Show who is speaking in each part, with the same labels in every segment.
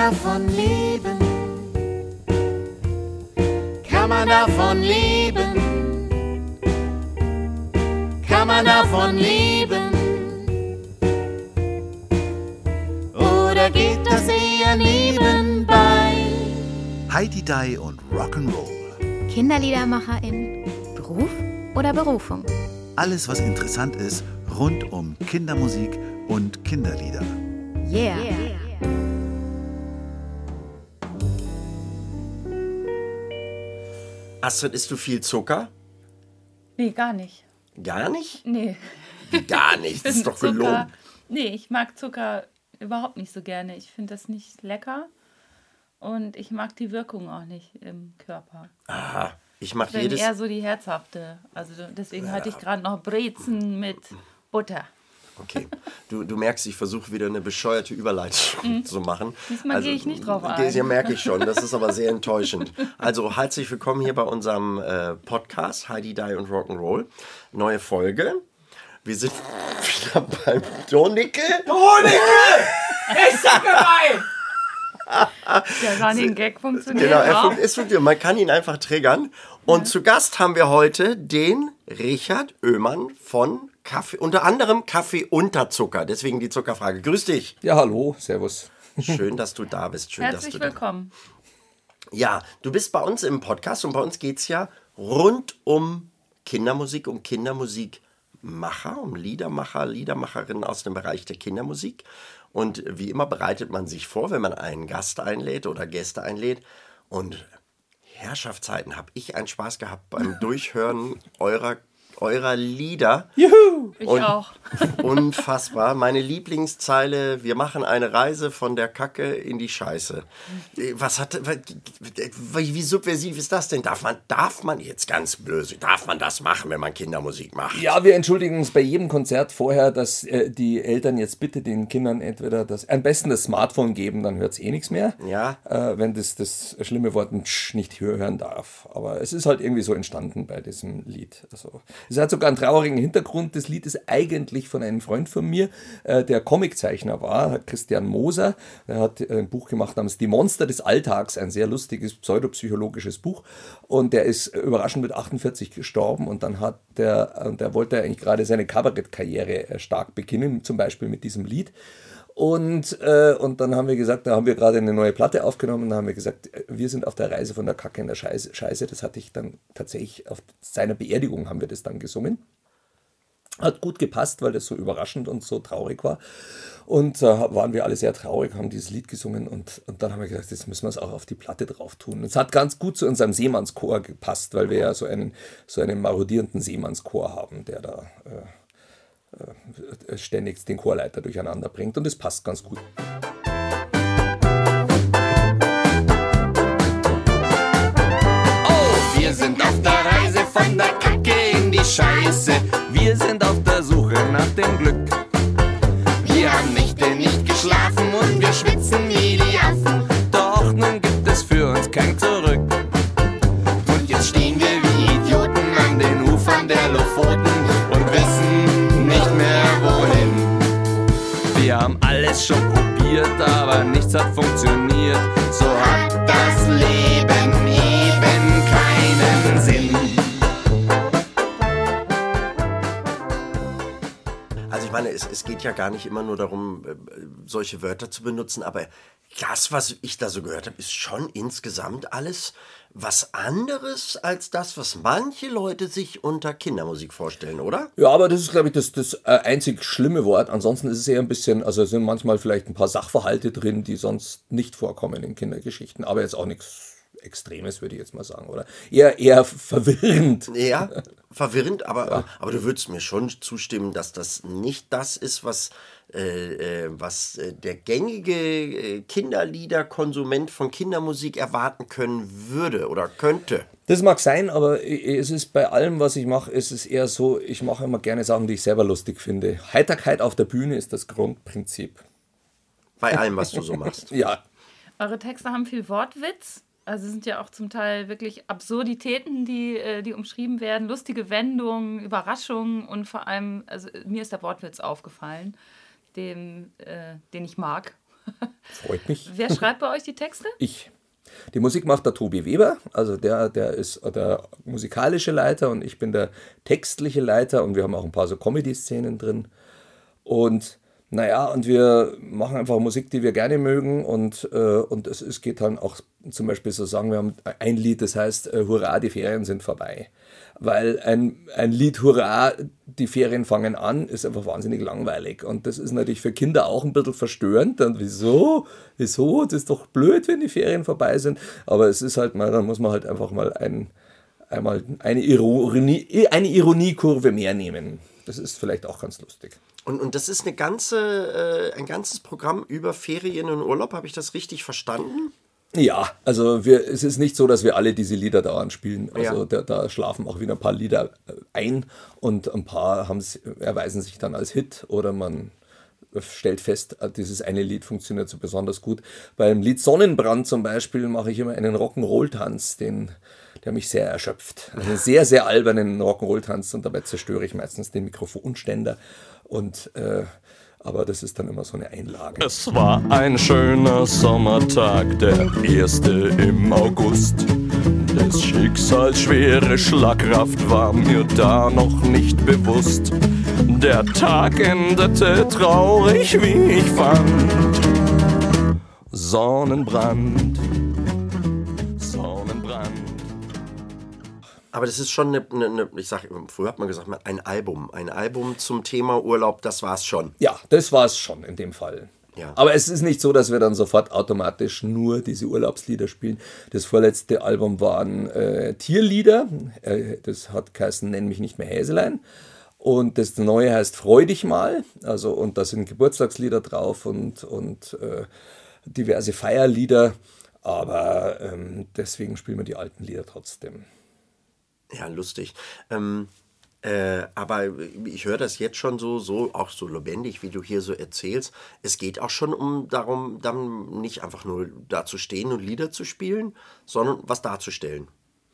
Speaker 1: davon leben? Kann man davon leben? Kann man davon leben? Oder geht das eher nebenbei?
Speaker 2: Hi-Di-Di und Rock'n'Roll.
Speaker 3: Kinderliedermacherin, Beruf oder Berufung?
Speaker 2: Alles, was interessant ist, rund um Kindermusik und Kinderlieder.
Speaker 3: Yeah.
Speaker 4: Astrid, isst du viel Zucker?
Speaker 5: Nee, gar nicht.
Speaker 4: Gar nicht?
Speaker 5: Nee.
Speaker 4: Gar nicht, das ist doch gelogen.
Speaker 5: Nee, ich mag Zucker überhaupt nicht so gerne. Ich finde das nicht lecker und ich mag die Wirkung auch nicht im Körper.
Speaker 4: Aha, ich mache
Speaker 5: Ich bin eher so die herzhafte. Also deswegen hatte ich gerade noch Brezen mit Butter.
Speaker 4: Okay, du merkst, ich versuche wieder eine bescheuerte Überleitung zu machen.
Speaker 5: Diesmal gehe ich nicht drauf ein.
Speaker 4: Ja, merke ich schon, das ist aber sehr enttäuschend. Also herzlich willkommen hier bei unserem Podcast Hi-Di-Di und Rock'n'Roll. Neue Folge. Wir sind wieder beim Donicke.
Speaker 6: Ist das gemein!
Speaker 5: Der Running Gag funktioniert
Speaker 4: Genau,
Speaker 5: auch.
Speaker 4: man kann ihn einfach triggern. Und zu Gast haben wir heute den Richard Oehmann von Kaffee, unter anderem Kaffee Unterzucker. Deswegen die Zuckerfrage. Grüß dich.
Speaker 7: Ja, hallo, servus.
Speaker 4: Schön, dass du da bist.
Speaker 5: Herzlich willkommen.
Speaker 4: Ja, du bist bei uns im Podcast und bei uns geht es ja rund um Kindermusik, um Kindermusikmacher, um Liedermacher, Liedermacherinnen aus dem Bereich der Kindermusik. Und wie immer bereitet man sich vor, wenn man einen Gast einlädt oder Gäste einlädt. Und Herrschaftszeiten, habe ich einen Spaß gehabt beim Durchhören eurer Lieder.
Speaker 7: Juhu!
Speaker 5: Ich auch.
Speaker 4: Unfassbar. Meine Lieblingszeile: Wir machen eine Reise von der Kacke in die Scheiße. Wie subversiv ist das denn? Darf man jetzt ganz böse, darf man das machen, wenn man Kindermusik macht?
Speaker 7: Ja, wir entschuldigen uns bei jedem Konzert vorher, dass die Eltern jetzt bitte den Kindern entweder am besten das Smartphone geben, dann hört es nichts mehr.
Speaker 4: Ja.
Speaker 7: Wenn das schlimme Wort nicht hören darf. Aber es ist halt irgendwie so entstanden bei diesem Lied. Also, es hat sogar einen traurigen Hintergrund. Das Lied ist eigentlich von einem Freund von mir, der Comiczeichner war, Christian Moser. Er hat ein Buch gemacht namens Die Monster des Alltags, ein sehr lustiges pseudopsychologisches Buch. Und der ist überraschend mit 48 gestorben. Und dann der wollte eigentlich gerade seine Kabarettkarriere stark beginnen, zum Beispiel mit diesem Lied. Und dann haben wir gesagt, da haben wir gerade eine neue Platte aufgenommen, da haben wir gesagt, wir sind auf der Reise von der Kacke in der Scheiße. Das hatte ich dann tatsächlich, auf seiner Beerdigung haben wir das dann gesungen. Hat gut gepasst, weil das so überraschend und so traurig war. Und da waren wir alle sehr traurig, haben dieses Lied gesungen und dann haben wir gesagt, jetzt müssen wir es auch auf die Platte drauf tun. Es hat ganz gut zu unserem Seemannschor gepasst, weil wir ja so einen marodierenden Seemannschor haben, der da ständig den Chorleiter durcheinander bringt und es passt ganz gut.
Speaker 6: Oh, wir sind auf der Reise von der Kacke in die Scheiße. Wir sind auf der Suche nach dem Glück. Wir haben Nächte nicht geschlafen und wir schwitzen wie die Affen. Doch nun gibt es für uns kein Zurück. Und jetzt stehen wir wie Idioten an den Ufern der Lofoten und wissen nicht mehr wohin. Wir haben alles schon probiert, aber nichts hat funktioniert. So hat das Leben eben keinen Sinn.
Speaker 4: Also ich meine, es geht ja gar nicht immer nur darum, solche Wörter zu benutzen, aber das, was ich da so gehört habe, ist schon insgesamt alles was anderes als das, was manche Leute sich unter Kindermusik vorstellen, oder?
Speaker 7: Ja, aber das ist, glaube ich, das einzig schlimme Wort. Ansonsten ist es eher ein bisschen, also es sind manchmal vielleicht ein paar Sachverhalte drin, die sonst nicht vorkommen in Kindergeschichten, aber jetzt auch nichts Extremes, würde ich jetzt mal sagen, oder? Eher verwirrend.
Speaker 4: Ja, verwirrend, aber du würdest mir schon zustimmen, dass das nicht das ist, was der gängige Kinderliederkonsument von Kindermusik erwarten können würde oder könnte.
Speaker 7: Das mag sein, aber es ist bei allem, was ich mache, ist es eher so, ich mache immer gerne Sachen, die ich selber lustig finde. Heiterkeit auf der Bühne ist das Grundprinzip.
Speaker 4: Bei allem, was du so machst.
Speaker 7: Ja.
Speaker 5: Eure Texte haben viel Wortwitz. Also sind ja auch zum Teil wirklich Absurditäten, die umschrieben werden, lustige Wendungen, Überraschungen und vor allem, also mir ist der Wortwitz aufgefallen, den ich mag.
Speaker 7: Freut mich.
Speaker 5: Wer schreibt bei euch die Texte?
Speaker 7: Ich. Die Musik macht der Tobi Weber, also der ist der musikalische Leiter und ich bin der textliche Leiter und wir haben auch ein paar so Comedy-Szenen drin. Und und wir machen einfach Musik, die wir gerne mögen und es geht dann auch zum Beispiel so sagen, wir haben ein Lied, das heißt Hurra, die Ferien sind vorbei. Weil ein Lied Hurra, die Ferien fangen an, ist einfach wahnsinnig langweilig. Und das ist natürlich für Kinder auch ein bisschen verstörend. Und wieso? Das ist doch blöd, wenn die Ferien vorbei sind. Aber es ist halt mal, dann muss man halt einfach mal einmal eine Ironiekurve mehr nehmen. Das ist vielleicht auch ganz lustig.
Speaker 4: Und das ist ein ganzes Programm über Ferien und Urlaub, habe ich das richtig verstanden?
Speaker 7: Ja, also es ist nicht so, dass wir alle diese Lieder dauernd spielen. Also da schlafen auch wieder ein paar Lieder ein und ein paar erweisen sich dann als Hit oder man stellt fest, dieses eine Lied funktioniert so besonders gut. Beim Lied Sonnenbrand zum Beispiel mache ich immer einen Rock'n'Roll-Tanz, der mich sehr erschöpft. Einen sehr, sehr albernen Rock'n'Roll-Tanz und dabei zerstöre ich meistens den Mikrofonständer aber das ist dann immer so eine Einlage.
Speaker 6: Es war ein schöner Sommertag, der 1. im August. Des Schicksals schwere Schlagkraft war mir da noch nicht bewusst. Der Tag endete traurig, wie ich fand. Sonnenbrand.
Speaker 4: Aber das ist schon ich sag, früher hat man gesagt, ein Album zum Thema Urlaub, das war's schon.
Speaker 7: Ja, das war's schon in dem Fall. Ja. Aber es ist nicht so, dass wir dann sofort automatisch nur diese Urlaubslieder spielen. Das vorletzte Album waren Tierlieder, das hat geheißen Nenn mich nicht mehr Häselein. Und das neue heißt Freu dich mal, und da sind Geburtstagslieder drauf und diverse Feierlieder, aber deswegen spielen wir die alten Lieder trotzdem.
Speaker 4: Ja, lustig. Aber ich höre das jetzt schon auch so lebendig, wie du hier so erzählst. Es geht auch schon darum, dann nicht einfach nur da zu stehen und Lieder zu spielen, sondern was darzustellen.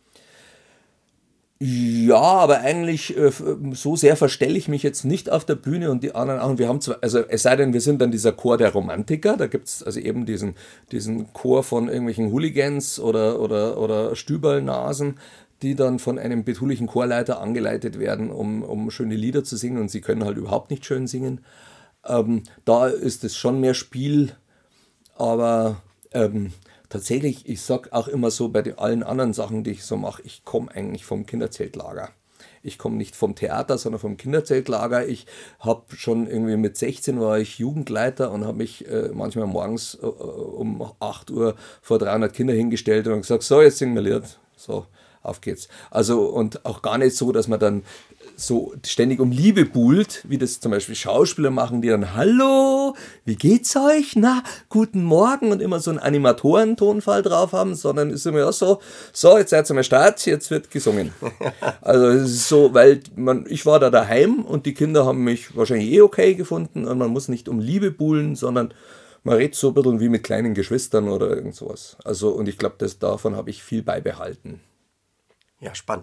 Speaker 7: Ja, aber eigentlich so sehr verstelle ich mich jetzt nicht auf der Bühne und die anderen auch. Wir haben zwar, es sei denn, wir sind dann dieser Chor der Romantiker, da gibt es also eben diesen Chor von irgendwelchen Hooligans oder Stüberlnasen, die dann von einem betulichen Chorleiter angeleitet werden, um schöne Lieder zu singen und sie können halt überhaupt nicht schön singen. Da ist es schon mehr Spiel, aber tatsächlich, ich sag auch immer so bei allen anderen Sachen, die ich so mache, ich komme eigentlich vom Kinderzeltlager. Ich komme nicht vom Theater, sondern vom Kinderzeltlager. Ich habe schon irgendwie mit 16 war ich Jugendleiter und habe mich manchmal morgens um 8 Uhr vor 300 Kinder hingestellt und gesagt, so, jetzt singen wir Lied. So, auf geht's. Und auch gar nicht so, dass man dann so ständig um Liebe buhlt, wie das zum Beispiel Schauspieler machen, die dann, hallo, wie geht's euch? Na, guten Morgen und immer so einen Animatorentonfall drauf haben, sondern ist immer so, jetzt seid ihr am Start, jetzt wird gesungen. Also es ist so, weil ich war da daheim und die Kinder haben mich wahrscheinlich okay gefunden und man muss nicht um Liebe buhlen, sondern man redet so ein bisschen wie mit kleinen Geschwistern oder irgend sowas. Und ich glaube, davon habe ich viel beibehalten.
Speaker 4: Ja, spannend.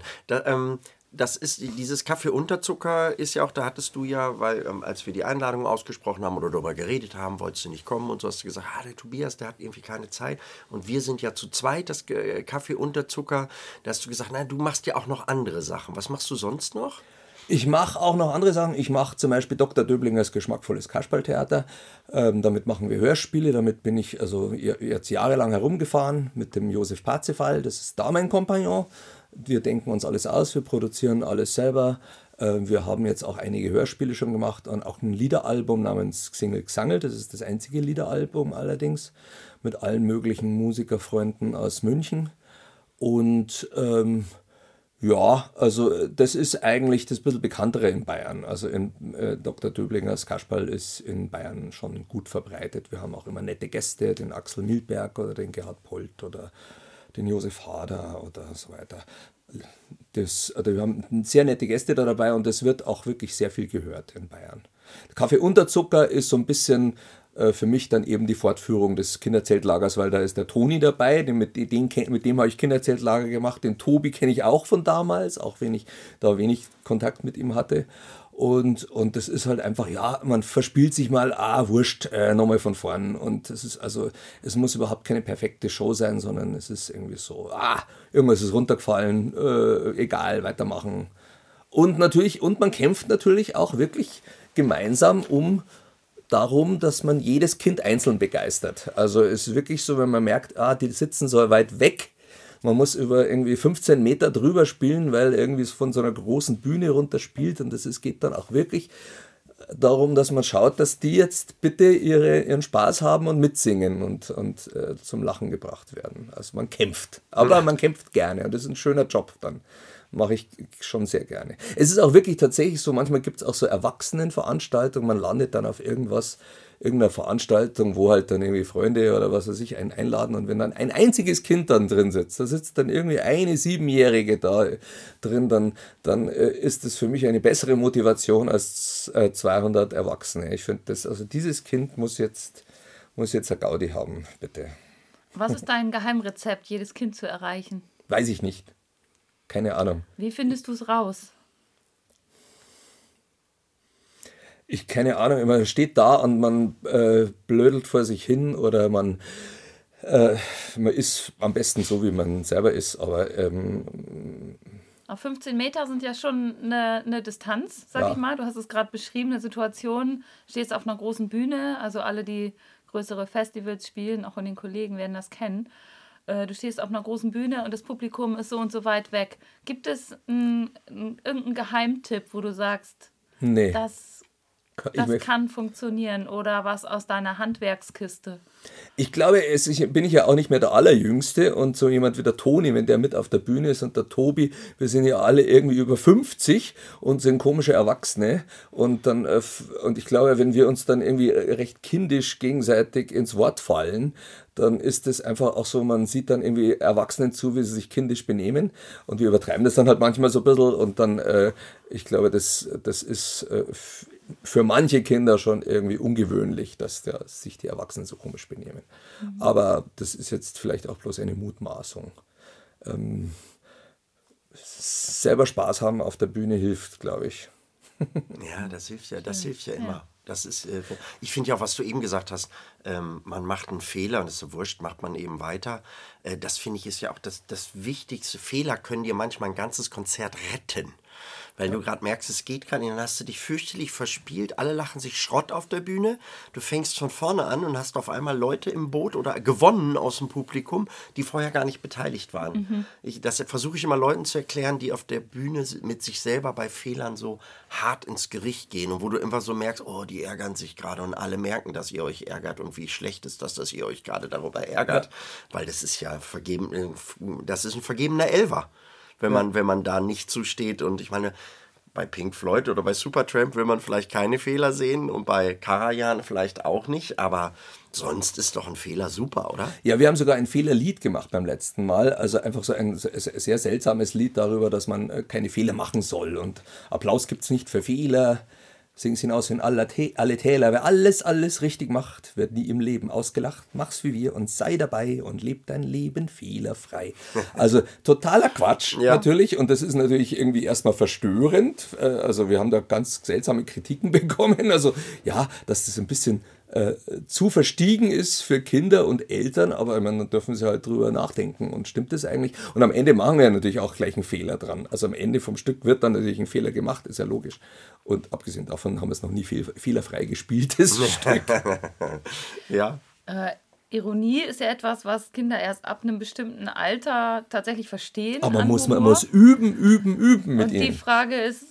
Speaker 4: Das ist, dieses Kaffee Unterzucker ist ja auch, da hattest du ja, weil als wir die Einladung ausgesprochen haben oder darüber geredet haben, wolltest du nicht kommen und so hast du gesagt, der Tobias, der hat irgendwie keine Zeit und wir sind ja zu zweit, das Kaffee Unterzucker, da hast du gesagt, du machst ja auch noch andere Sachen. Was machst du sonst noch?
Speaker 7: Ich mache auch noch andere Sachen. Ich mache zum Beispiel Dr. Döblingers geschmackvolles Kasperltheater. Damit machen wir Hörspiele. Damit bin ich jetzt jahrelang herumgefahren mit dem Josef Parzefall. Das ist da mein Kompagnon. Wir denken uns alles aus, wir produzieren alles selber. Wir haben jetzt auch einige Hörspiele schon gemacht und auch ein Liederalbum namens Xingel Xangel. Das ist das einzige Liederalbum allerdings mit allen möglichen Musikerfreunden aus München. Und das ist eigentlich das bisschen Bekanntere in Bayern. Also Dr. Döblingers Kasperl ist in Bayern schon gut verbreitet. Wir haben auch immer nette Gäste, den Axel Milberg oder den Gerhard Polt oder den Josef Hader oder so weiter. Wir haben sehr nette Gäste da dabei und es wird auch wirklich sehr viel gehört in Bayern. Kaffee Unterzucker ist so ein bisschen für mich dann eben die Fortführung des Kinderzeltlagers, weil da ist der Toni dabei, mit dem habe ich Kinderzeltlager gemacht, den Tobi kenne ich auch von damals, auch wenn ich da wenig Kontakt mit ihm hatte. Und das ist halt einfach, ja, man verspielt sich mal, wurscht, nochmal von vorn. Und es ist also, es muss überhaupt keine perfekte Show sein, sondern es ist irgendwie so, irgendwas ist runtergefallen, egal, weitermachen. Und man kämpft natürlich auch wirklich gemeinsam darum, dass man jedes Kind einzeln begeistert. Also es ist wirklich so, wenn man merkt, die sitzen so weit weg, man muss über irgendwie 15 Meter drüber spielen, weil irgendwie es von so einer großen Bühne runter spielt und geht dann auch wirklich darum, dass man schaut, dass die jetzt bitte ihren Spaß haben und mitsingen und zum Lachen gebracht werden. Also man kämpft, aber man kämpft gerne und das ist ein schöner Job dann. Mache ich schon sehr gerne. Es ist auch wirklich tatsächlich so, manchmal gibt es auch so Erwachsenenveranstaltungen, man landet dann auf irgendeiner Veranstaltung, wo halt dann irgendwie Freunde oder was weiß ich einen einladen und wenn dann ein einziges Kind dann drin sitzt, da sitzt dann irgendwie eine 7-Jährige da drin, dann ist das für mich eine bessere Motivation als 200 Erwachsene. Ich finde, also dieses Kind muss jetzt eine Gaudi haben, bitte.
Speaker 5: Was ist dein Geheimrezept, jedes Kind zu erreichen?
Speaker 7: Weiß ich nicht. Keine Ahnung.
Speaker 5: Wie findest du es raus?
Speaker 7: Keine Ahnung, man steht da und man blödelt vor sich hin oder man ist am besten so, wie man selber ist, aber
Speaker 5: auf 15 Meter sind ja schon eine Distanz, sag ich mal. Du hast es gerade beschrieben, eine Situation, stehst auf einer großen Bühne, also alle, die größere Festivals spielen, auch von den Kollegen werden das kennen. Du stehst auf einer großen Bühne und das Publikum ist so und so weit weg. Gibt es irgendeinen Geheimtipp, wo du sagst,
Speaker 7: nee,
Speaker 5: das kann funktionieren oder was aus deiner Handwerkskiste?
Speaker 7: Ich glaube, bin ich ja auch nicht mehr der Allerjüngste und so jemand wie der Toni, wenn der mit auf der Bühne ist und der Tobi, wir sind ja alle irgendwie über 50 und sind komische Erwachsene und ich glaube, wenn wir uns dann irgendwie recht kindisch gegenseitig ins Wort fallen, dann ist es einfach auch so, man sieht dann irgendwie Erwachsenen zu, wie sie sich kindisch benehmen und wir übertreiben das dann halt manchmal so ein bisschen und dann, ich glaube, das ist für manche Kinder schon irgendwie ungewöhnlich, dass sich die Erwachsenen so komisch benehmen. Mhm. Aber das ist jetzt vielleicht auch bloß eine Mutmaßung. Selber Spaß haben auf der Bühne hilft, glaube ich.
Speaker 4: Ja, das hilft ja immer. Das ist, ich finde ja auch, was du eben gesagt hast, man macht einen Fehler und es ist so wurscht, macht man eben weiter. Das finde ich ist ja auch das Wichtigste. Fehler können dir manchmal ein ganzes Konzert retten. Weil du gerade merkst, es geht gar nicht, dann hast du dich fürchterlich verspielt, alle lachen sich Schrott auf der Bühne, du fängst von vorne an und hast auf einmal Leute im Boot oder gewonnen aus dem Publikum, die vorher gar nicht beteiligt waren. Das versuche ich immer Leuten zu erklären, die auf der Bühne mit sich selber bei Fehlern so hart ins Gericht gehen und wo du immer so merkst, die ärgern sich gerade und alle merken, dass ihr euch ärgert und wie schlecht ist das, dass ihr euch gerade darüber ärgert, weil das ist ja das ist ein vergebener Elfer. Wenn man da nicht zusteht. Und ich meine, bei Pink Floyd oder bei Supertramp will man vielleicht keine Fehler sehen und bei Karajan vielleicht auch nicht, aber sonst ist doch ein Fehler super, oder?
Speaker 7: Ja, wir haben sogar ein Fehlerlied gemacht beim letzten Mal, also einfach so ein sehr seltsames Lied darüber, dass man keine Fehler machen soll und Applaus gibt's nicht für Fehler. Sing's hinaus in alle Täler. Wer alles richtig macht, wird nie im Leben ausgelacht. Mach's wie wir und sei dabei und leb dein Leben fehlerfrei. Also totaler Quatsch natürlich und das ist natürlich irgendwie erstmal verstörend. Also wir haben da ganz seltsame Kritiken bekommen. Also ja, dass das ein bisschen zu verstiegen ist für Kinder und Eltern, aber dann dürfen sie halt drüber nachdenken und stimmt das eigentlich? Und am Ende machen wir natürlich auch gleich einen Fehler dran. Also am Ende vom Stück wird dann natürlich ein Fehler gemacht, ist ja logisch. Und abgesehen davon haben wir es noch nie fehlerfrei gespielt, das Stück.
Speaker 4: Ja.
Speaker 5: Ironie ist ja etwas, was Kinder erst ab einem bestimmten Alter tatsächlich verstehen.
Speaker 7: Aber man muss üben mit ihnen.
Speaker 5: Und die Frage ist,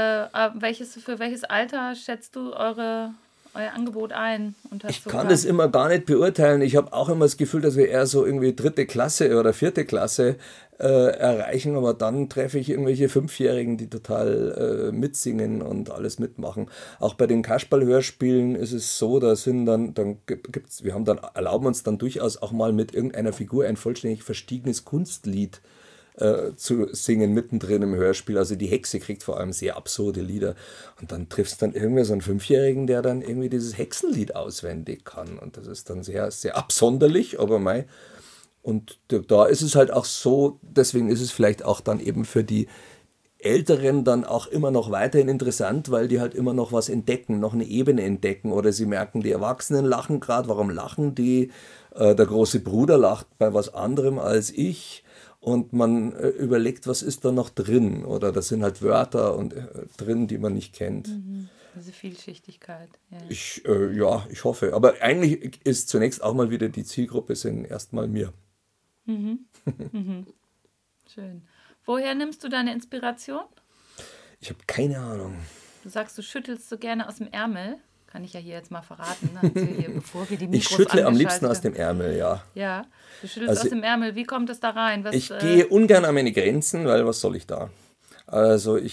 Speaker 5: für welches Alter schätzt du euer Angebot ein?
Speaker 7: Ich kann das immer gar nicht beurteilen. Ich habe auch immer das Gefühl, dass wir eher so irgendwie 3. Klasse oder 4. Klasse erreichen, aber dann treffe ich irgendwelche 5-Jährigen, die total mitsingen und alles mitmachen. Auch bei den Kasperl-Hörspielen ist es so, da sind erlauben uns dann durchaus auch mal mit irgendeiner Figur ein vollständig verstiegenes Kunstlied zu singen mittendrin im Hörspiel. Also die Hexe kriegt vor allem sehr absurde Lieder. Und dann triffst du dann irgendwie so einen 5-Jährigen, der dann irgendwie dieses Hexenlied auswendig kann. Und das ist dann sehr, sehr absonderlich, aber mei. Und da ist es halt auch so, deswegen ist es vielleicht auch dann eben für die Älteren dann auch immer noch weiterhin interessant, weil die halt immer noch was entdecken, noch eine Ebene entdecken, oder sie merken, die Erwachsenen lachen gerade, warum lachen die? Der große Bruder lacht bei was anderem als ich, und man überlegt, was ist da noch drin, oder da sind halt Wörter und drin, die man nicht kennt.
Speaker 5: Diese Vielschichtigkeit. Ja.
Speaker 7: Ich hoffe, aber eigentlich ist zunächst auch mal wieder die Zielgruppe sind erstmal mir.
Speaker 5: Schön. Woher nimmst du deine Inspiration?
Speaker 7: Ich habe keine Ahnung.
Speaker 5: Du sagst, du schüttelst so gerne aus dem Ärmel. Kann ich ja hier jetzt mal verraten, ne? Hier, bevor wir die Mikros
Speaker 7: Ich schüttle am liebsten
Speaker 5: angeschaltet
Speaker 7: aus dem Ärmel, ja.
Speaker 5: Ja, du schüttelst aus dem Ärmel. Wie kommt es da rein?
Speaker 7: Ich gehe ungern an meine Grenzen, weil was soll ich da? Also ich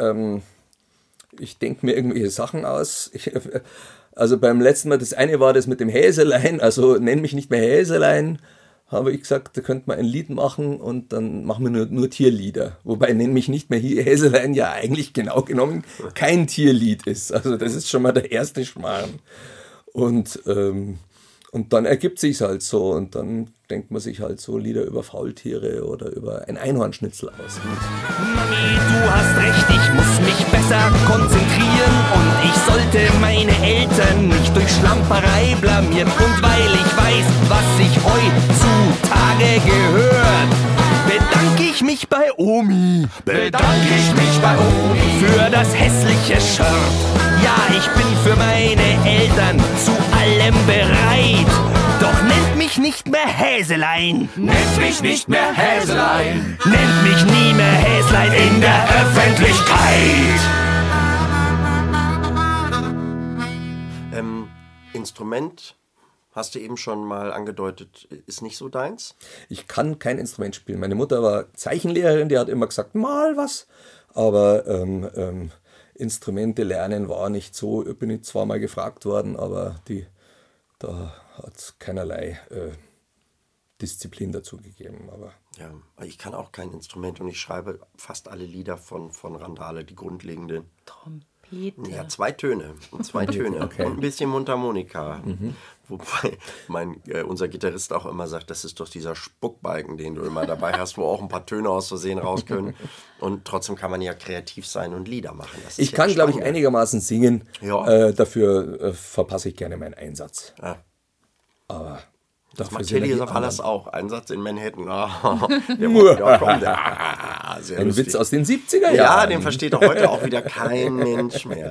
Speaker 7: denke mir irgendwelche Sachen aus. Also beim letzten Mal, das eine war das mit dem Häselein, also nenn mich nicht mehr Häselein, habe ich gesagt, da könnte man ein Lied machen und dann machen wir nur Tierlieder. Wobei nenn mich nicht mehr Häselein ja eigentlich genau genommen kein Tierlied ist. Also das ist schon mal der erste Schmarrn. Und dann ergibt sich's halt so, und dann denkt man sich halt so Lieder über Faultiere oder über ein Einhornschnitzel aus.
Speaker 6: Mami, du hast recht, ich muss mich besser konzentrieren und ich sollte meine Eltern nicht durch Schlamperei blamieren. Und weil ich weiß, was sich heutzutage gehört, bedanke ich mich bei Omi. Für das hässliche Shirt. Ja, ich bin für meine Eltern zu allem bereit. Doch nennt mich nicht mehr Häselein. Nennt mich nicht mehr Häselein. Nennt mich nie mehr Häslein in der Öffentlichkeit.
Speaker 4: Instrument, hast du eben schon mal angedeutet, ist nicht so deins?
Speaker 7: Ich kann kein Instrument spielen. Meine Mutter war Zeichenlehrerin, die hat immer gesagt, mal was. Aber Instrumente lernen war nicht so. Bin ich zwar mal gefragt worden, aber da hat es keinerlei Disziplin dazu gegeben. Aber
Speaker 4: Ja, ich kann auch kein Instrument und ich schreibe fast alle Lieder von Randale, die grundlegenden.
Speaker 5: Trompete.
Speaker 4: Ja, 2 Töne. Okay. Und ein bisschen Mundharmonika. Wobei unser Gitarrist auch immer sagt, das ist doch dieser Spuckbalken, den du immer dabei hast, wo auch ein paar Töne aus Versehen raus können. Und trotzdem kann man ja kreativ sein und Lieder machen. Das ist
Speaker 7: ich kann, glaube ich, einigermaßen singen.
Speaker 4: Ja.
Speaker 7: Dafür verpasse ich gerne meinen Einsatz.
Speaker 4: Ja.
Speaker 7: Aber
Speaker 4: das macht
Speaker 7: sind
Speaker 4: Tilly
Speaker 7: die
Speaker 4: alles
Speaker 7: anderen.
Speaker 4: auch. Einsatz in Manhattan. Sehr
Speaker 7: Ein
Speaker 4: lustig.
Speaker 7: Witz aus den 70er Jahren.
Speaker 4: Ja, den versteht doch heute auch wieder kein Mensch mehr.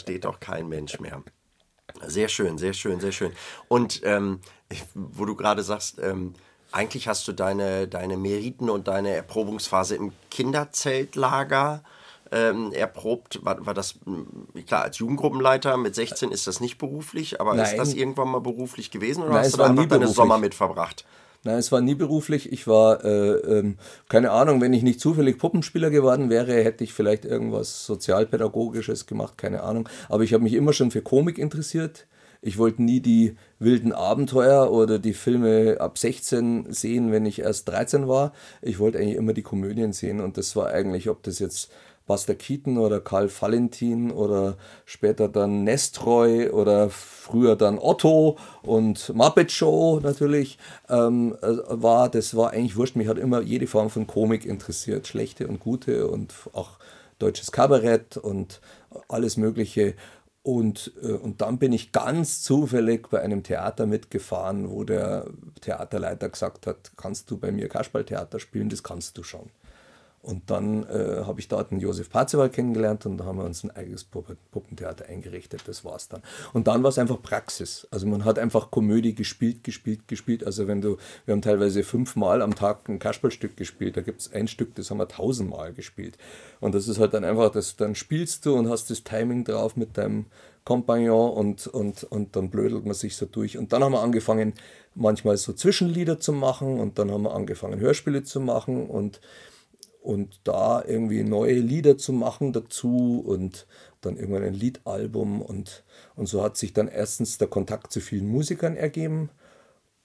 Speaker 4: Sehr schön, sehr schön, sehr schön. Und wo du gerade sagst, eigentlich hast du deine Meriten und deine Erprobungsphase im Kinderzeltlager erprobt. War das, klar, als Jugendgruppenleiter mit 16 ist das nicht beruflich, aber ist das irgendwann mal beruflich gewesen oder
Speaker 7: Nein,
Speaker 4: hast du da einfach deine Sommer mit verbracht?
Speaker 7: Nein, es war nie beruflich. Ich war, keine Ahnung, wenn ich nicht zufällig Puppenspieler geworden wäre, hätte ich vielleicht irgendwas Sozialpädagogisches gemacht, keine Ahnung. Aber ich habe mich immer schon für Komik interessiert. Ich wollte nie die wilden Abenteuer oder die Filme ab 16 sehen, wenn ich erst 13 war. Ich wollte eigentlich immer die Komödien sehen, und das war eigentlich, ob das jetzt Buster Keaton oder Karl Valentin oder später dann Nestroy oder früher dann Otto und Muppet Show natürlich das war eigentlich wurscht. Mich hat immer jede Form von Komik interessiert, schlechte und gute und auch deutsches Kabarett und alles Mögliche. Und dann bin ich ganz zufällig bei einem Theater mitgefahren, wo der Theaterleiter gesagt hat, kannst du bei mir Kasperltheater spielen, das kannst du schon. Und dann habe ich dort den Josef Parzival kennengelernt und da haben wir uns ein eigenes Puppentheater eingerichtet, das war's dann. Und dann war es einfach Praxis. Also man hat einfach Komödie gespielt. Also wir haben teilweise 5-mal am Tag ein Kasperlstück gespielt, da gibt es ein Stück, das haben wir 1000-mal gespielt. Und das ist halt dann einfach, dann spielst du und hast das Timing drauf mit deinem Kompagnon und dann blödelt man sich so durch. Und dann haben wir angefangen, manchmal so Zwischenlieder zu machen, und dann haben wir angefangen, Hörspiele zu machen und da irgendwie neue Lieder zu machen dazu und dann irgendwann ein Liedalbum und so hat sich dann erstens der Kontakt zu vielen Musikern ergeben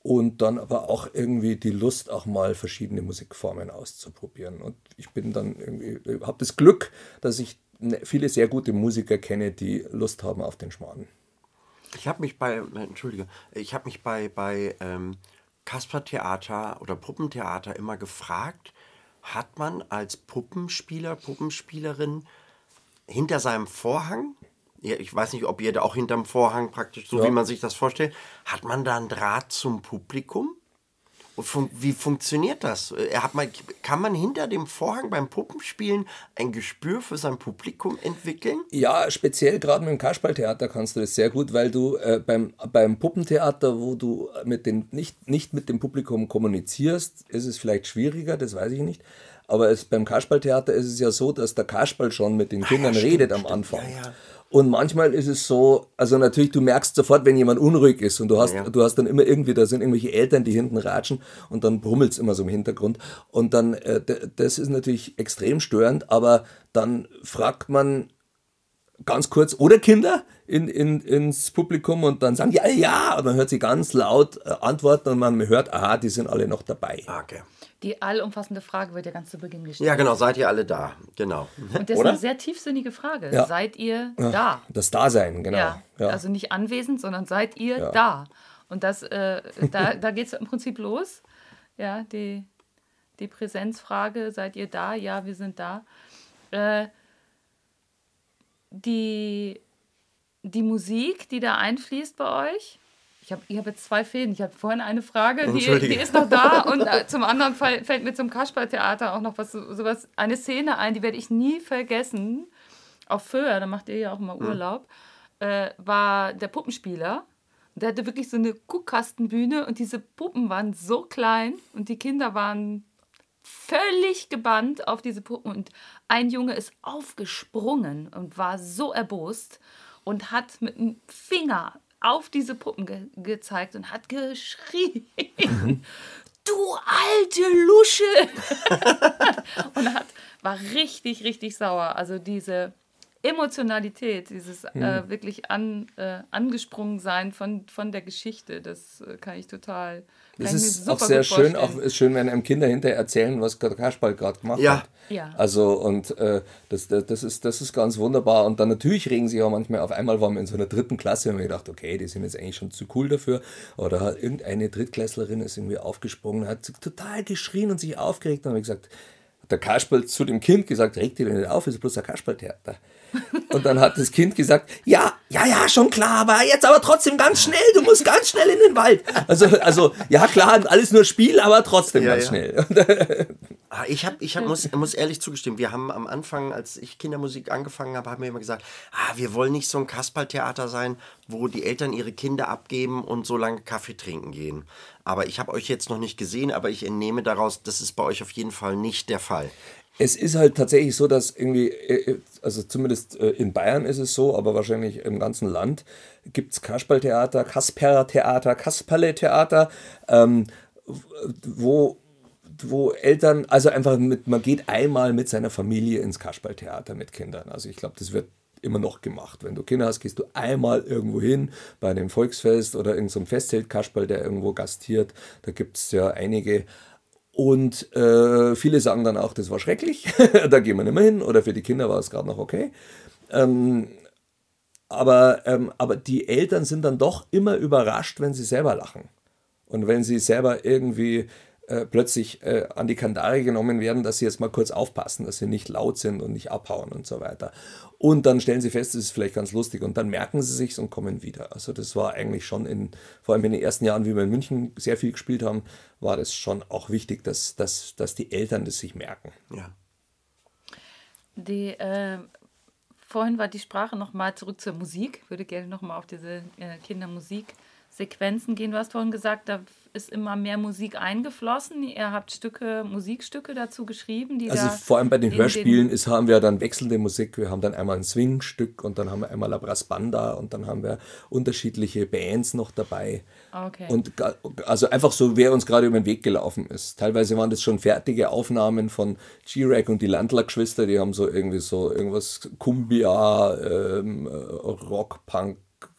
Speaker 7: und dann aber auch irgendwie die Lust, auch mal verschiedene Musikformen auszuprobieren. Und ich bin dann irgendwie, habe das Glück, dass ich viele sehr gute Musiker kenne, die Lust haben auf den Schmarrn.
Speaker 4: Ich habe mich bei Kaspertheater oder Puppentheater immer gefragt, hat man als Puppenspieler, Puppenspielerin hinter seinem Vorhang, ja, ich weiß nicht, ob ihr da auch hinterm Vorhang praktisch, so wie man sich das vorstellt, hat man da einen Draht zum Publikum? Und wie funktioniert das? Kann man hinter dem Vorhang beim Puppenspielen ein Gespür für sein Publikum entwickeln?
Speaker 7: Ja, speziell gerade mit dem Kasperltheater kannst du das sehr gut, weil du beim Puppentheater, wo du nicht mit dem Publikum kommunizierst, ist es vielleicht schwieriger, das weiß ich nicht. Aber beim Kasperltheater ist es ja so, dass der Kasperl schon mit den Kindern redet am Anfang. Ja. Und manchmal ist es so, also natürlich, du merkst sofort, wenn jemand unruhig ist und du hast dann immer irgendwie, da sind irgendwelche Eltern, die hinten ratschen und dann brummelt es immer so im Hintergrund. Und dann, das ist natürlich extrem störend, aber dann fragt man ganz kurz, oder Kinder ins Publikum und dann sagen, ja, und dann hört sie ganz laut antworten und man hört, aha, die sind alle noch dabei.
Speaker 4: Okay.
Speaker 5: Die allumfassende Frage wird ja ganz zu Beginn gestellt.
Speaker 4: Ja, genau, seid ihr alle da? Genau.
Speaker 5: Und das ist eine sehr tiefsinnige Frage. Ja. Seid ihr da?
Speaker 7: Das Dasein, genau.
Speaker 5: Ja. Also nicht anwesend, sondern seid ihr da? Und das, da geht es im Prinzip los. Ja, die Präsenzfrage, seid ihr da? Ja, wir sind da. Die Musik, die da einfließt bei euch, ich hab jetzt zwei Fäden. Ich habe vorhin eine Frage, die ist noch da. Und zum anderen fällt mir zum Kasperltheater auch noch eine Szene ein, die werde ich nie vergessen. Auf Föhr, da macht ihr ja auch immer Urlaub, war der Puppenspieler. Der hatte wirklich so eine Guckkastenbühne und diese Puppen waren so klein und die Kinder waren völlig gebannt auf diese Puppen. Und ein Junge ist aufgesprungen und war so erbost und hat mit dem Finger auf diese Puppen gezeigt und hat geschrien, du alte Lusche! Und war richtig, richtig sauer. Also diese Emotionalität, dieses wirklich angesprungen sein von der Geschichte, das kann ich total.
Speaker 7: Das ist auch sehr schön, ist schön, wenn einem Kinder hinterher erzählen, was der Kasperl gerade gemacht hat.
Speaker 5: Ja.
Speaker 7: Also und das ist ganz wunderbar. Und dann natürlich regen sich auch manchmal, auf einmal waren wir in so einer 3. Klasse und wir gedacht, okay, die sind jetzt eigentlich schon zu cool dafür. Oder irgendeine Drittklässlerin ist irgendwie aufgesprungen, hat total geschrien und sich aufgeregt. Und dann habe ich gesagt, hat der Kasperl zu dem Kind gesagt, reg dich nicht auf, ist bloß ein Kasperltheater. Und dann hat das Kind gesagt, ja, schon klar, aber jetzt aber trotzdem ganz schnell, du musst ganz schnell in den Wald. Also ja klar, alles nur Spiel, aber trotzdem ganz schnell.
Speaker 4: Ich muss ehrlich zugestehen, wir haben am Anfang, als ich Kindermusik angefangen habe, haben wir immer gesagt, wir wollen nicht so ein Kasperltheater sein, wo die Eltern ihre Kinder abgeben und so lange Kaffee trinken gehen. Aber ich habe euch jetzt noch nicht gesehen, aber ich entnehme daraus, das ist bei euch auf jeden Fall nicht der Fall.
Speaker 7: Es ist halt tatsächlich so, dass irgendwie, also zumindest in Bayern ist es so, aber wahrscheinlich im ganzen Land gibt es Kasperltheater, Kasperletheater, wo Eltern, also einfach man geht einmal mit seiner Familie ins Kasperltheater mit Kindern. Also ich glaube, das wird immer noch gemacht. Wenn du Kinder hast, gehst du einmal irgendwo hin, bei einem Volksfest oder irgendeinem Festzelt-Kasperl, der irgendwo gastiert. Da gibt es ja einige. Und viele sagen dann auch, das war schrecklich, da gehen wir nicht mehr hin. Oder für die Kinder war es gerade noch okay. Aber die Eltern sind dann doch immer überrascht, wenn sie selber lachen. Und wenn sie selber irgendwie plötzlich an die Kandare genommen werden, dass sie jetzt mal kurz aufpassen, dass sie nicht laut sind und nicht abhauen und so weiter. Und dann stellen sie fest, das ist vielleicht ganz lustig und dann merken sie sich's und kommen wieder. Also das war eigentlich schon vor allem in den ersten Jahren, wie wir in München sehr viel gespielt haben, war das schon auch wichtig, dass die Eltern das sich merken.
Speaker 4: Ja.
Speaker 5: Vorhin war die Sprache nochmal zurück zur Musik. Ich würde gerne nochmal auf diese Kindermusiksequenzen gehen. Du hast vorhin gesagt, da ist immer mehr Musik eingeflossen. Ihr habt Musikstücke dazu geschrieben, die
Speaker 7: also vor allem bei den Hörspielen haben wir dann wechselnde Musik. Wir haben dann einmal ein Swing-Stück und dann haben wir einmal eine Brassbanda und dann haben wir unterschiedliche Bands noch dabei.
Speaker 5: Okay.
Speaker 7: Und also einfach so, wer uns gerade über den Weg gelaufen ist. Teilweise waren das schon fertige Aufnahmen von G-Rag und die Landler-Geschwister, die haben so irgendwie so irgendwas Kumbia, Rock, Punk,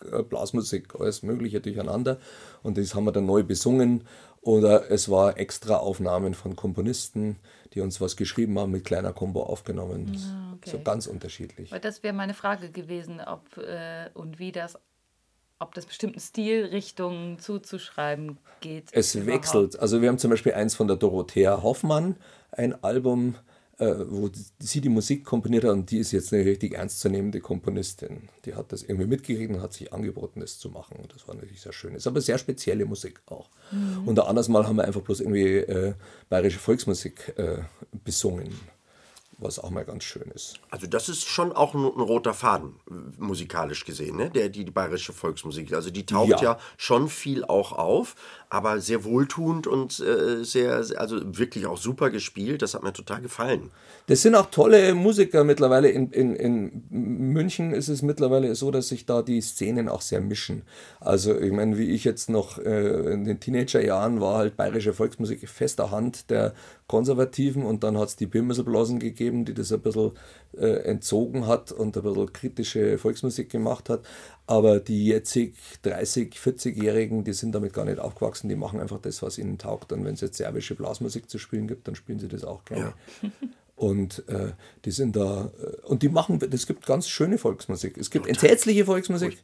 Speaker 7: Blasmusik, alles mögliche durcheinander. Und das haben wir dann neu besungen. Oder es war extra Aufnahmen von Komponisten, die uns was geschrieben haben, mit kleiner Combo aufgenommen.
Speaker 5: Okay.
Speaker 7: So ganz unterschiedlich.
Speaker 5: Weil das wäre meine Frage gewesen, ob und wie das, ob das bestimmten Stilrichtungen zuzuschreiben geht.
Speaker 7: Es
Speaker 5: überhaupt.
Speaker 7: wechselt. Also wir haben zum Beispiel eins von der Dorothea Hoffmann, ein Album, wo sie die Musik komponiert hat, und die ist jetzt eine richtig ernstzunehmende Komponistin. Die hat das irgendwie mitgekriegt und hat sich angeboten, das zu machen. Und das war natürlich sehr schön. Ist aber sehr spezielle Musik auch. Und ein anderes Mal haben wir einfach bloß irgendwie bayerische Volksmusik besungen, was auch mal ganz schön ist.
Speaker 4: Also das ist schon auch ein roter Faden, musikalisch gesehen, ne? Die bayerische Volksmusik. Also die taucht ja schon viel auch auf, aber sehr wohltuend und also wirklich auch super gespielt. Das hat mir total gefallen.
Speaker 7: Das sind auch tolle Musiker mittlerweile. In München ist es mittlerweile so, dass sich da die Szenen auch sehr mischen. Also ich meine, wie ich jetzt noch in den Teenagerjahren war, halt bayerische Volksmusik fester Hand der Konservativen, und dann hat es die Birmisselblasen gegeben, die das ein bisschen entzogen hat und ein bisschen kritische Volksmusik gemacht hat. Aber die jetzig 30-, 40-Jährigen, die sind damit gar nicht aufgewachsen, die machen einfach das, was ihnen taugt. Und wenn es jetzt serbische Blasmusik zu spielen gibt, dann spielen sie das auch gerne. Ja. Und die sind da, und die machen, es gibt ganz schöne Volksmusik. Es gibt entsetzliche Volksmusik,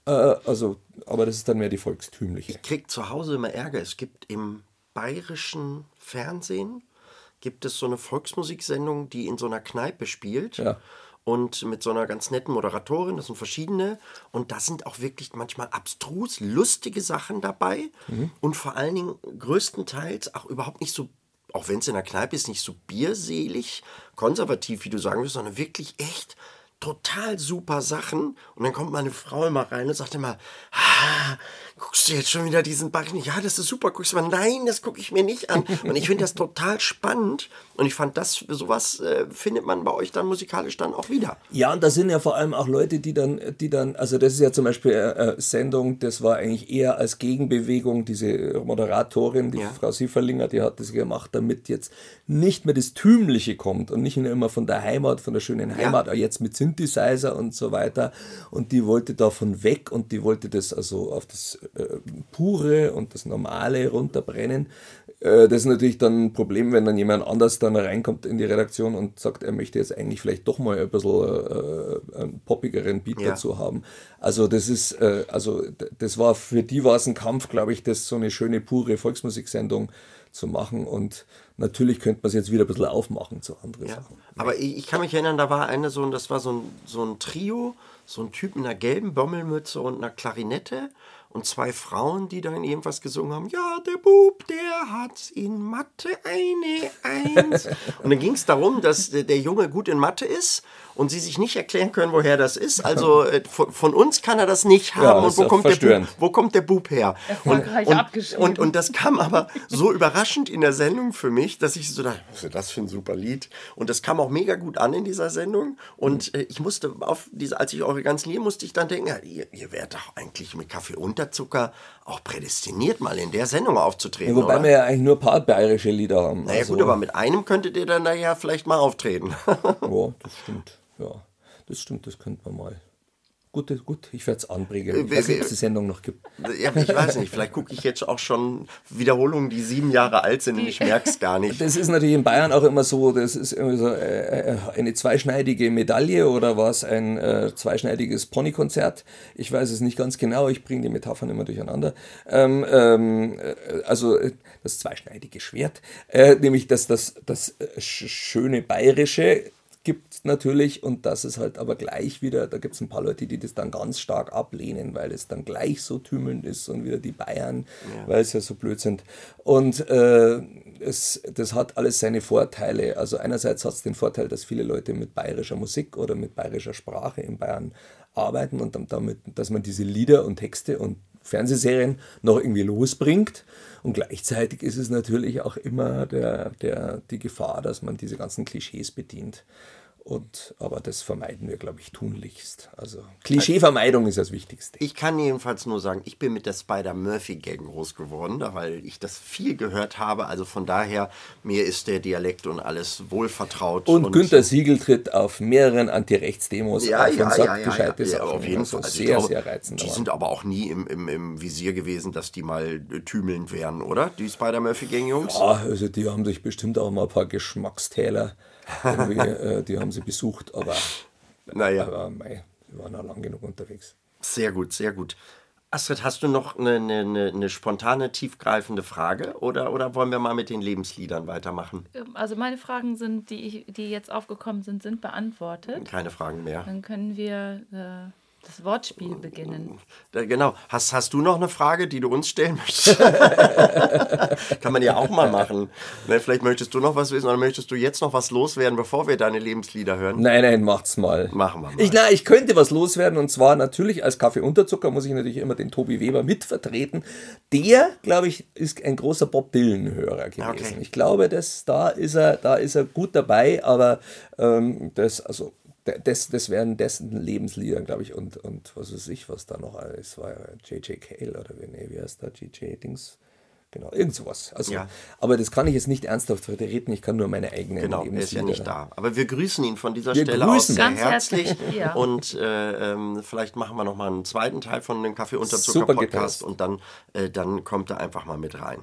Speaker 7: aber das ist dann mehr die volkstümliche.
Speaker 4: Ich krieg zu Hause immer Ärger. Es gibt im bayerischen Fernsehen gibt es so eine Volksmusiksendung, die in so einer Kneipe spielt.
Speaker 7: Ja.
Speaker 4: Und mit so einer ganz netten Moderatorin, das sind verschiedene. Und da sind auch wirklich manchmal abstrus, lustige Sachen dabei. Und vor allen Dingen größtenteils auch überhaupt nicht so, auch wenn es in der Kneipe ist, nicht so bierselig, konservativ, wie du sagen willst, sondern wirklich echt total super Sachen. Und dann kommt meine Frau immer rein und sagt immer, guckst du jetzt schon wieder diesen Bach nicht? Ja, das ist super. Guckst du mal, nein, das gucke ich mir nicht an. Und ich finde das total spannend. Und ich fand, sowas findet man bei euch dann musikalisch dann auch wieder.
Speaker 7: Ja, und da sind ja vor allem auch Leute, die dann, also das ist ja zum Beispiel eine Sendung, das war eigentlich eher als Gegenbewegung, diese Moderatorin, die Frau Sieferlinger, die hat das gemacht, damit jetzt nicht mehr das Tümliche kommt und nicht nur immer von der Heimat, von der schönen Heimat, jetzt mit Synthesizer und so weiter. Und die wollte davon weg und die wollte das also auf das Pure und das Normale runterbrennen. Das ist natürlich dann ein Problem, wenn dann jemand anders dann reinkommt in die Redaktion und sagt, er möchte jetzt eigentlich vielleicht doch mal ein bisschen einen poppigeren Beat dazu haben. Also das ist, das war, für die war es ein Kampf, glaube ich, das so eine schöne, pure Volksmusiksendung zu machen, und natürlich könnte man es jetzt wieder ein bisschen aufmachen zu anderen Sachen.
Speaker 4: Aber ich kann mich erinnern, da war das war so ein Trio, so ein Typ mit einer gelben Bommelmütze und einer Klarinette und zwei Frauen, die dann irgendwas gesungen haben. Ja, der Bub, der hat in Mathe eine 1. Und dann ging es darum, dass der Junge gut in Mathe ist und sie sich nicht erklären können, woher das ist. Also von uns kann er das nicht haben.
Speaker 7: Ja,
Speaker 4: und wo kommt der Bub her?
Speaker 5: Erfolgreich abgeschrieben.
Speaker 4: Und das kam aber so überraschend in der Sendung für mich, dass ich so dachte, was ist das für ein super Lied? Und das kam auch mega gut an in dieser Sendung. Und ich musste als ich eure ganzen Lieder, musste ich dann denken, ja, ihr wärt doch eigentlich mit Kaffee Unterzucker auch prädestiniert, mal in der Sendung aufzutreten.
Speaker 7: Ja, wobei
Speaker 4: oder?
Speaker 7: wir ja eigentlich nur ein paar bayerische Lieder haben.
Speaker 4: Naja gut, aber mit einem könntet ihr dann da ja vielleicht mal auftreten.
Speaker 7: Ja, das stimmt. Ja, das stimmt, das könnte man mal. Gut, ich werde es anbringen. Ich weiß nicht, ob es die Sendung noch gibt.
Speaker 4: Ja, ich weiß nicht, vielleicht gucke ich jetzt auch schon Wiederholungen, die 7 Jahre alt sind und ich merke es gar nicht.
Speaker 7: Das ist natürlich in Bayern auch immer so, das ist irgendwie so eine zweischneidige Medaille, oder war es ein zweischneidiges Ponykonzert? Ich weiß es nicht ganz genau, ich bringe die Metaphern immer durcheinander. Also das zweischneidige Schwert, nämlich das schöne Bayerische gibt natürlich, und das ist halt aber gleich wieder, da gibt es ein paar Leute, die das dann ganz stark ablehnen, weil es dann gleich so tümelnd ist und wieder die Bayern, weil es ja so blöd sind. Und das hat alles seine Vorteile. Also einerseits hat es den Vorteil, dass viele Leute mit bayerischer Musik oder mit bayerischer Sprache in Bayern arbeiten und damit, dass man diese Lieder und Texte und Fernsehserien noch irgendwie losbringt. Und gleichzeitig ist es natürlich auch immer die Gefahr, dass man diese ganzen Klischees bedient. Aber das vermeiden wir, glaube ich, tunlichst. Also Klischeevermeidung ist das Wichtigste.
Speaker 4: Ich kann jedenfalls nur sagen, ich bin mit der Spider-Murphy-Gang groß geworden, weil ich das viel gehört habe. Also von daher, mir ist der Dialekt und alles wohlvertraut.
Speaker 7: Und Günter Siegel tritt auf mehreren Anti-Rechts-Demos auf und sagt gescheite Sachen.
Speaker 4: Auf jeden Fall.
Speaker 7: Also sehr, sehr reizend.
Speaker 4: Die sind aber auch nie im Visier gewesen, dass die mal tümelnd wären, oder? Die Spider-Murphy-Gang-Jungs?
Speaker 7: Ja, also die haben sich bestimmt auch mal ein paar Geschmackstäler die haben sie besucht, aber die waren auch lang genug unterwegs.
Speaker 4: Sehr gut, sehr gut. Astrid, hast du noch eine spontane, tiefgreifende Frage oder wollen wir mal mit den Lebensliedern weitermachen?
Speaker 5: Also meine Fragen sind, die jetzt aufgekommen sind beantwortet.
Speaker 4: Keine Fragen mehr.
Speaker 5: Dann können wir das Wortspiel beginnen.
Speaker 4: Genau. Hast du noch eine Frage, die du uns stellen möchtest? Kann man ja auch mal machen. Ne, vielleicht möchtest du noch was wissen oder möchtest du jetzt noch was loswerden, bevor wir deine Lebenslieder hören?
Speaker 7: Nein, macht's mal.
Speaker 4: Machen wir mal.
Speaker 7: Ich könnte was loswerden, und zwar natürlich als Kaffee-Unterzucker muss ich natürlich immer den Tobi Weber mitvertreten. Der, glaube ich, ist ein großer Bob Dylan-Hörer gewesen.
Speaker 4: Okay.
Speaker 7: Ich glaube, da ist er gut dabei, aber das wären dessen Lebenslieder, glaube ich, und was weiß ich, was da noch ist, war J.J. Cale oder wie heißt der, J.J. Dings, genau, irgend sowas. Also, ja. Aber das kann ich jetzt nicht ernsthaft vertreten, ich kann nur meine eigenen Lebenslieder.
Speaker 4: Genau, er ist ja nicht da. Aber wir grüßen ihn von dieser Stelle aus sehr herzlich. Ja. Und vielleicht machen wir nochmal einen zweiten Teil von dem Kaffee-Unterzucker-Podcast und dann kommt er einfach mal mit rein.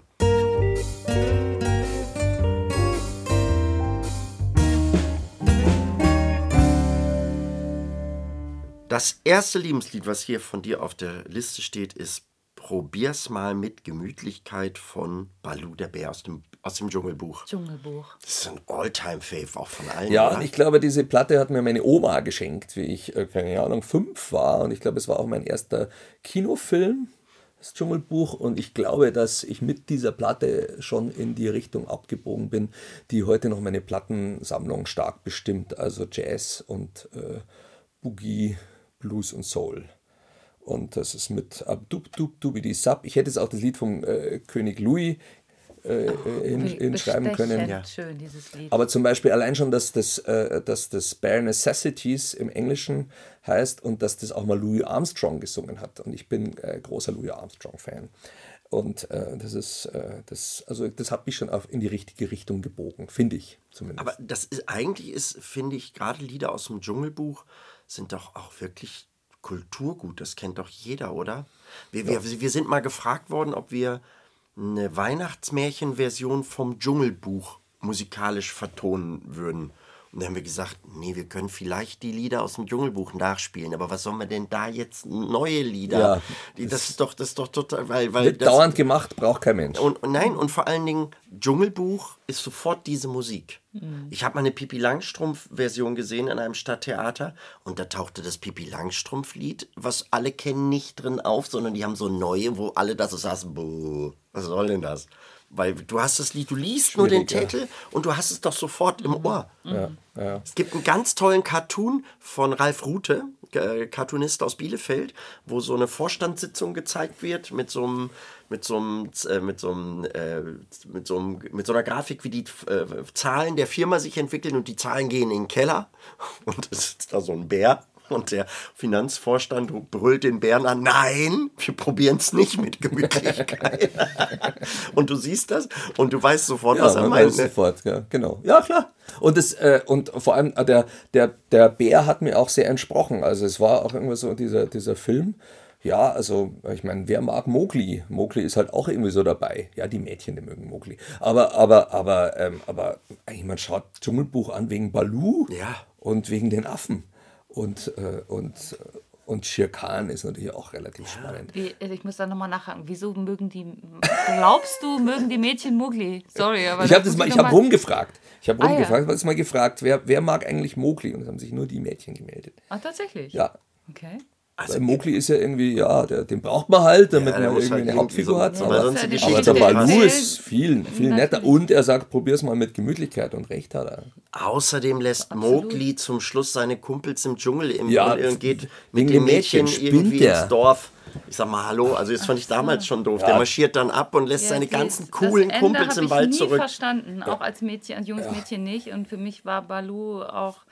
Speaker 4: Das erste Lebenslied, was hier von dir auf der Liste steht, ist Probier's mal mit Gemütlichkeit von Baloo der Bär aus dem Dschungelbuch.
Speaker 5: Dschungelbuch.
Speaker 4: Das ist ein All-Time-Fave auch von allen.
Speaker 7: Ja,
Speaker 4: oder?
Speaker 7: Und ich glaube, diese Platte hat mir meine Oma geschenkt, wie ich, 5 war. Und ich glaube, es war auch mein erster Kinofilm, das Dschungelbuch. Und ich glaube, dass ich mit dieser Platte schon in die Richtung abgebogen bin, die heute noch meine Plattensammlung stark bestimmt. Also Jazz und Boogie, Blues und Soul. Und das ist mit Dubidi Sub. Ich hätte jetzt auch das Lied vom König Louis hinschreiben können.
Speaker 5: Ja. Schön, dieses Lied.
Speaker 7: Aber zum Beispiel allein schon, dass das Bare Necessities im Englischen heißt und dass das auch mal Louis Armstrong gesungen hat. Und ich bin großer Louis Armstrong-Fan. Und das hat mich schon in die richtige Richtung gebogen, finde ich zumindest.
Speaker 4: Aber finde ich, gerade Lieder aus dem Dschungelbuch sind doch auch wirklich Kulturgut. Das kennt doch jeder, oder? Wir sind mal gefragt worden, ob wir eine Weihnachtsmärchen-Version vom Dschungelbuch musikalisch vertonen würden. Und dann haben wir gesagt, nee, wir können vielleicht die Lieder aus dem Dschungelbuch nachspielen, aber was sollen wir denn da jetzt neue Lieder? Ja, das ist doch total, weil
Speaker 7: wird
Speaker 4: das
Speaker 7: dauernd gemacht, braucht kein Mensch.
Speaker 4: Und vor allen Dingen, Dschungelbuch ist sofort diese Musik. Mhm. Ich habe mal eine Pippi Langstrumpf-Version gesehen in einem Stadttheater und da tauchte das Pippi Langstrumpf-Lied, was alle kennen, nicht drin auf, sondern die haben so neue, wo alle da so saßen, was soll denn das? Weil du hast das Lied, du liest nur den Titel und du hast es doch sofort im Ohr.
Speaker 7: Ja.
Speaker 4: Es gibt einen ganz tollen Cartoon von Ralf Rute, Cartoonist aus Bielefeld, wo so eine Vorstandssitzung gezeigt wird mit so einer Grafik, wie die Zahlen der Firma sich entwickeln und die Zahlen gehen in den Keller und es sitzt da so ein Bär. Und der Finanzvorstand brüllt den Bären an, nein, wir probieren es nicht mit Gemütlichkeit. Und du siehst das und du weißt sofort, was er meint. Ne?
Speaker 7: Sofort, ja, genau. Ja, klar. Und vor allem der Bär hat mir auch sehr entsprochen. Also es war auch irgendwie so dieser Film. Ja, also ich meine, wer mag Mowgli? Mowgli ist halt auch irgendwie so dabei. Ja, die Mädchen, die mögen Mowgli. Aber man schaut Dschungelbuch an wegen Baloo und wegen den Affen. Und Shere Khan ist natürlich auch relativ spannend.
Speaker 5: Ich muss da nochmal nachhaken. Wieso mögen die Mädchen Mowgli? Sorry, aber...
Speaker 7: Ich habe rumgefragt. Was mal gefragt, wer mag eigentlich Mowgli? Und es haben sich nur die Mädchen gemeldet.
Speaker 5: Ah, tatsächlich?
Speaker 7: Ja.
Speaker 5: Okay.
Speaker 7: Also Mowgli ist ja irgendwie, den braucht man halt, damit man irgendwie eine Hauptfigur hat. Aber der Baloo ist viel netter. Und er sagt, probier's mal mit Gemütlichkeit, und recht hat er.
Speaker 4: Außerdem lässt Mowgli zum Schluss seine Kumpels im Dschungel und geht
Speaker 7: mit
Speaker 4: dem Mädchen irgendwie ins Dorf. Ich sag mal, hallo, also das fand ich damals schon doof. Ja. Der marschiert dann ab und lässt seine ganzen coolen Kumpels im Wald zurück.
Speaker 5: Das habe ich nie verstanden, auch als junges Mädchen nicht. Und für mich war Baloo auch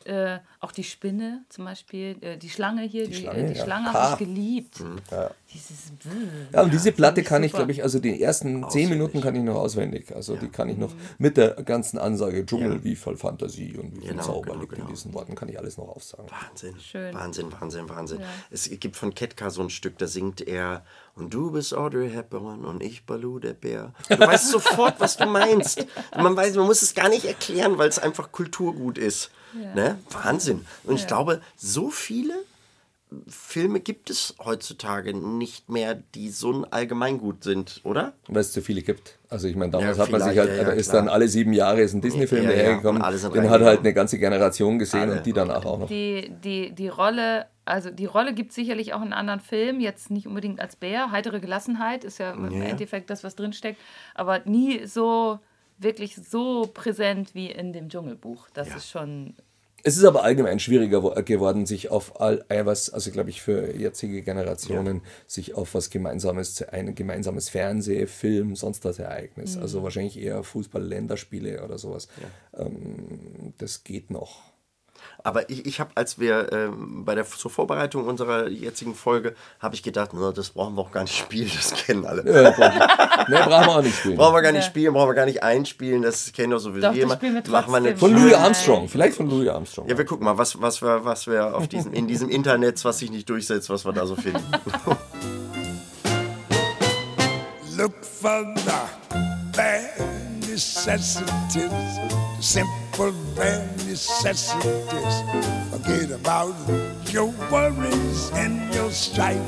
Speaker 5: auch die Spinne zum Beispiel, die Schlange hier, die
Speaker 7: Schlange, ja.
Speaker 5: Schlange habe ich geliebt.
Speaker 7: Ja.
Speaker 5: Dieses
Speaker 7: Ja, und diese Platte kann ich,
Speaker 5: super.
Speaker 7: glaube ich, also die ersten 10 Minuten kann ich noch auswendig. Also die kann ich noch mit der ganzen Ansage Dschungel, wie voll Fantasie und wie viel
Speaker 4: Genau,
Speaker 7: Zauber
Speaker 4: genau,
Speaker 7: liegt in
Speaker 4: genau.
Speaker 7: diesen Worten, kann ich alles noch aufsagen.
Speaker 4: Wahnsinn.
Speaker 5: Schön.
Speaker 4: Wahnsinn.
Speaker 5: Ja.
Speaker 4: Es gibt von Ketka so ein Stück, da singt er und du bist Audrey Hepburn und ich Baloo der Bär. Du weißt sofort, was du meinst. Man muss es gar nicht erklären, weil es einfach Kulturgut ist.
Speaker 5: Ja.
Speaker 4: Ne? Wahnsinn. Und ich glaube, so viele Filme gibt es heutzutage nicht mehr, die so ein Allgemeingut sind, oder?
Speaker 7: Weil es zu viele gibt. Also ich meine, damals
Speaker 4: Ja,
Speaker 7: hat man sich
Speaker 4: vielleicht,
Speaker 7: halt,
Speaker 4: ja,
Speaker 7: ist
Speaker 4: klar.
Speaker 7: dann alle 7 Jahre ist ein Disney-Film
Speaker 4: Ja, ja,
Speaker 7: dahergekommen,
Speaker 4: und alle sind
Speaker 7: den hat
Speaker 4: reingegangen.
Speaker 7: halt eine ganze Generation gesehen
Speaker 4: Alle.
Speaker 7: und die danach auch noch.
Speaker 5: Die Rolle, also die Rolle gibt es sicherlich auch in anderen Filmen, jetzt nicht unbedingt als Bär. Heitere Gelassenheit ist ja im Endeffekt das, was drinsteckt, aber nie so wirklich so präsent wie in dem Dschungelbuch. Das ist schon.
Speaker 7: Es ist aber allgemein schwieriger geworden, sich auf was, also glaube ich für jetzige Generationen, sich auf was Gemeinsames, ein gemeinsames Fernseh, Film, sonst das Ereignis. Also wahrscheinlich eher Fußball, Länderspiele oder sowas. Das geht noch.
Speaker 4: Aber ich habe, als wir zur Vorbereitung unserer jetzigen Folge, habe ich gedacht, das brauchen wir auch gar nicht spielen, das kennen alle.
Speaker 7: Brauchen wir auch nicht spielen.
Speaker 4: Brauchen wir gar nicht spielen, brauchen wir gar nicht einspielen, das kennen doch sowieso
Speaker 5: Doch, das
Speaker 4: jemand.
Speaker 5: spielen wir
Speaker 4: Machen wir
Speaker 5: trotzdem.
Speaker 7: Von
Speaker 4: nicht.
Speaker 7: Louis Armstrong, vielleicht von Louis Armstrong.
Speaker 4: Ja, wir gucken mal, was wir auf in diesem Internet, was sich nicht durchsetzt, was wir da so finden.
Speaker 8: Look for the bare necessities, the simple bare necessities. Forget about your worries and your strife.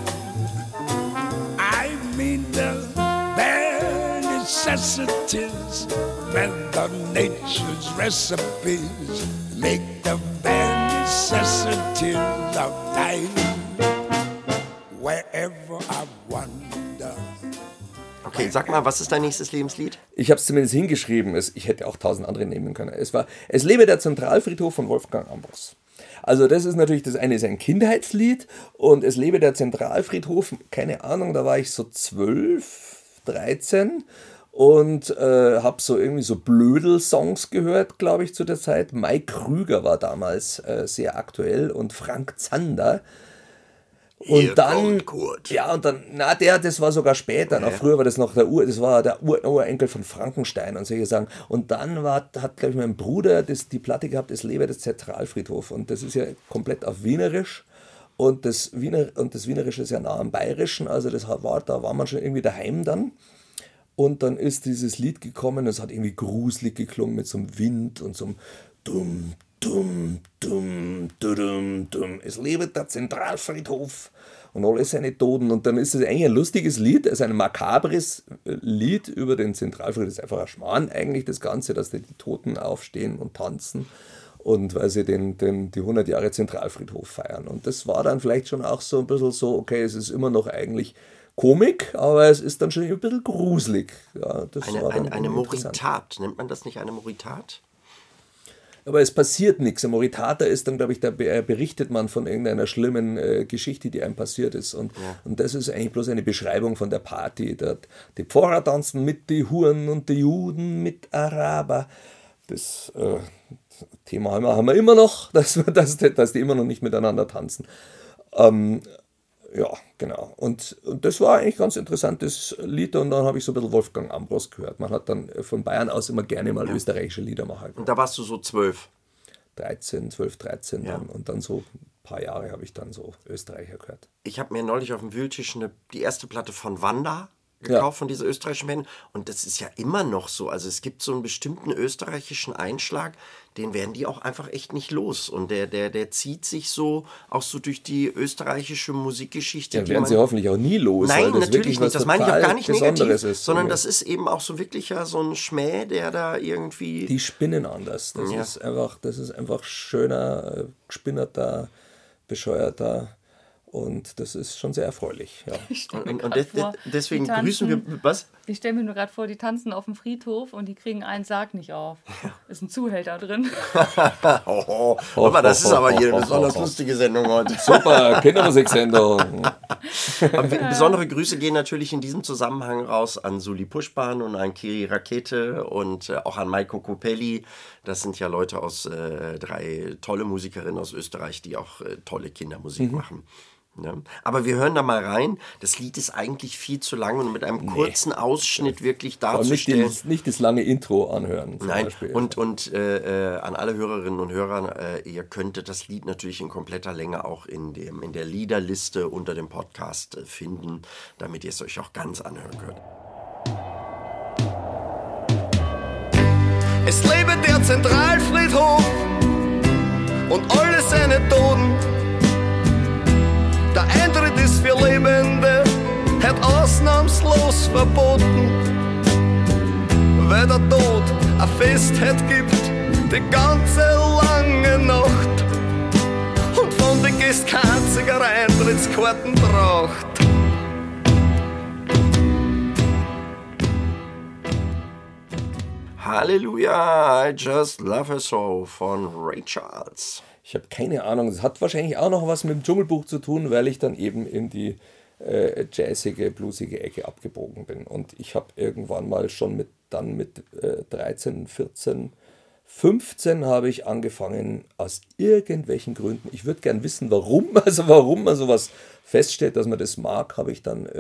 Speaker 8: I mean the bare necessities, Mother Nature's recipes make the bare necessities of life. Wherever I wander.
Speaker 4: Okay, sag mal, was ist dein nächstes Lebenslied?
Speaker 7: Ich habe es zumindest hingeschrieben. Ich hätte auch 1000 andere nehmen können. Es lebe der Zentralfriedhof von Wolfgang Ambros. Also das ist natürlich, das eine ist ein Kindheitslied und es lebe der Zentralfriedhof, keine Ahnung, da war ich so 12, 13 und habe so irgendwie so Blödel-Songs gehört, glaube ich, zu der Zeit. Mike Krüger war damals sehr aktuell und Frank Zander. Und dann, das war sogar später, noch früher war das noch der Urenkel von Frankenstein und solche Sachen. Und dann hat, glaube ich, mein Bruder die Platte gehabt, es lebe das Zentralfriedhof. Und das ist ja komplett auf Wienerisch. Und das Wienerische ist ja nah am Bayerischen, also da war man schon irgendwie daheim dann. Und dann ist dieses Lied gekommen, es hat irgendwie gruselig geklungen mit so einem Wind und so einem Dumm, dumm, dumm, dumm, dumm. Es lebe der Zentralfriedhof und alle seine Toten. Und dann ist es eigentlich ein lustiges Lied, also ein makabres Lied über den Zentralfriedhof. Das ist einfach ein Schmarrn eigentlich, das Ganze, dass die Toten aufstehen und tanzen und weil sie die 100 Jahre Zentralfriedhof feiern. Und das war dann vielleicht schon auch so ein bisschen so, okay, es ist immer noch eigentlich Komik, aber es ist dann schon ein bisschen gruselig. Ja, das war dann
Speaker 4: eine
Speaker 7: interessant.
Speaker 4: Moritat, nennt man das nicht eine Moritat?
Speaker 7: Aber es passiert nichts. Ein Moritata ist dann, glaube ich, da berichtet man von irgendeiner schlimmen Geschichte, die einem passiert ist. Und das ist eigentlich bloß eine Beschreibung von der Party. Die Pfarrer tanzen mit die Huren und die Juden mit Araber. Das Thema haben wir immer noch, dass die immer noch nicht miteinander tanzen. Ja, genau. Und das war eigentlich ein ganz interessantes Lied. Und dann habe ich so ein bisschen Wolfgang Ambros gehört. Man hat dann von Bayern aus immer gerne mal österreichische Liedermacher gehört.
Speaker 4: Und da warst du so 12?
Speaker 7: 12, 13 dann. Und dann so ein paar Jahre habe ich dann so Österreicher gehört.
Speaker 4: Ich habe mir neulich auf dem Wühltisch die erste Platte von Wanda gekauft, von dieser österreichischen Band. Und das ist ja immer noch so. Also es gibt so einen bestimmten österreichischen Einschlag, den werden die auch einfach echt nicht los. Und der zieht sich so auch so durch die österreichische Musikgeschichte.
Speaker 7: Ja, werden sie hoffentlich auch nie los.
Speaker 4: Nein,
Speaker 7: weil das
Speaker 4: natürlich
Speaker 7: wirklich
Speaker 4: nicht.
Speaker 7: was
Speaker 4: Das meine ich auch gar nicht
Speaker 7: Besonderes
Speaker 4: negativ,
Speaker 7: ist,
Speaker 4: sondern das ist eben auch so wirklich ja so ein Schmäh, der da irgendwie...
Speaker 7: Die spinnen anders. Das ist einfach schöner, gespinnerter, bescheuerter Und das ist schon sehr erfreulich. Ja.
Speaker 4: Deswegen grüßen wir, was?
Speaker 5: Ich stelle mir nur gerade vor, die tanzen auf dem Friedhof und die kriegen einen Sarg nicht auf. Ist ein Zuhälter drin.
Speaker 4: Aber das ist aber hier eine besonders lustige Sendung heute.
Speaker 7: Super, Kindermusiksendung.
Speaker 4: Besondere Grüße gehen natürlich in diesem Zusammenhang raus an Suli Puschbahn und an Kiri Rakete und auch an Maiko Kopelli. Das sind ja Leute aus 3 tolle Musikerinnen aus Österreich, die auch tolle Kindermusik machen. Ja. Aber wir hören da mal rein. Das Lied ist eigentlich viel zu lang und mit einem kurzen Ausschnitt wirklich darzustellen.
Speaker 7: Nicht das lange Intro anhören.
Speaker 4: Nein, und an alle Hörerinnen und Hörer, ihr könntet das Lied natürlich in kompletter Länge auch in der Liederliste unter dem Podcast finden, damit ihr es euch auch ganz anhören könnt.
Speaker 6: Es lebe der Zentralfriedhof und alle seine Toten. Der Eintritt ist für Lebende, hat ausnahmslos verboten. Weil der Tod ein Festheit gibt, die ganze lange Nacht. Und von den Gästen kein einziger Eintrittskarten braucht.
Speaker 4: Halleluja, I Just Love Her So von Ray Charles.
Speaker 7: Ich habe keine Ahnung, es hat wahrscheinlich auch noch was mit dem Dschungelbuch zu tun, weil ich dann eben in die jazzige, bluesige Ecke abgebogen bin. Und ich habe irgendwann mal schon mit 13, 14, 15 habe ich angefangen, aus irgendwelchen Gründen, ich würde gern wissen, warum man sowas feststellt, dass man das mag, habe ich dann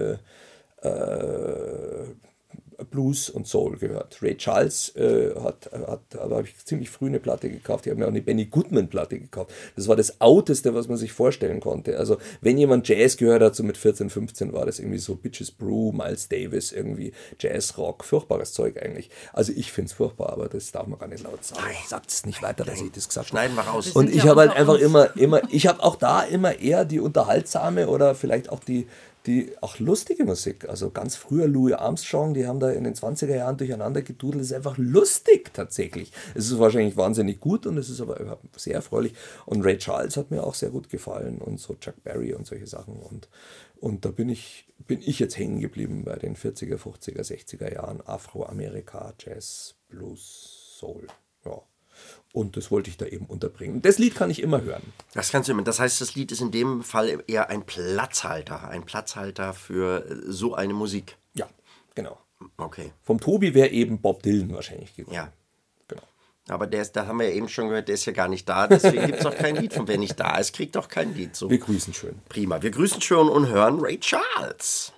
Speaker 7: Blues und Soul gehört. Ray Charles da habe ich ziemlich früh eine Platte gekauft. Ich habe mir auch eine Benny Goodman Platte gekauft. Das war das Outeste, was man sich vorstellen konnte. Also wenn jemand Jazz gehört hat, so mit 14, 15, war das irgendwie so Bitches Brew, Miles Davis, irgendwie Jazzrock, furchtbares Zeug eigentlich. Also ich finde es furchtbar, aber das darf man gar nicht laut sagen. Sagt es nicht weiter, dass ich das gesagt habe.
Speaker 4: Schneiden wir raus.
Speaker 7: Und ich habe halt einfach immer, ich habe auch da immer eher die unterhaltsame oder vielleicht auch die auch lustige Musik, also ganz früher Louis Armstrong, die haben da in den 20er Jahren durcheinander gedudelt, das ist einfach lustig tatsächlich. Es ist wahrscheinlich wahnsinnig gut und es ist aber sehr erfreulich und Ray Charles hat mir auch sehr gut gefallen und so Chuck Berry und solche Sachen und da bin ich jetzt hängen geblieben bei den 40er, 50er, 60er Jahren, Afroamerika, Jazz, Blues, Soul, ja. Und das wollte ich da eben unterbringen. Das Lied kann ich immer hören.
Speaker 4: Das kannst du immer. Das heißt, das Lied ist in dem Fall eher ein Platzhalter für so eine Musik.
Speaker 7: Ja, genau.
Speaker 4: Okay.
Speaker 7: Vom Tobi wäre eben Bob Dylan wahrscheinlich gewesen.
Speaker 4: Ja.
Speaker 7: Genau.
Speaker 4: Aber da haben wir ja eben schon gehört, der ist ja gar nicht da, deswegen gibt es auch kein Lied. Und wer nicht da ist, kriegt auch kein Lied. So.
Speaker 7: Wir grüßen schön.
Speaker 4: Prima. Wir grüßen schön und hören Ray Charles.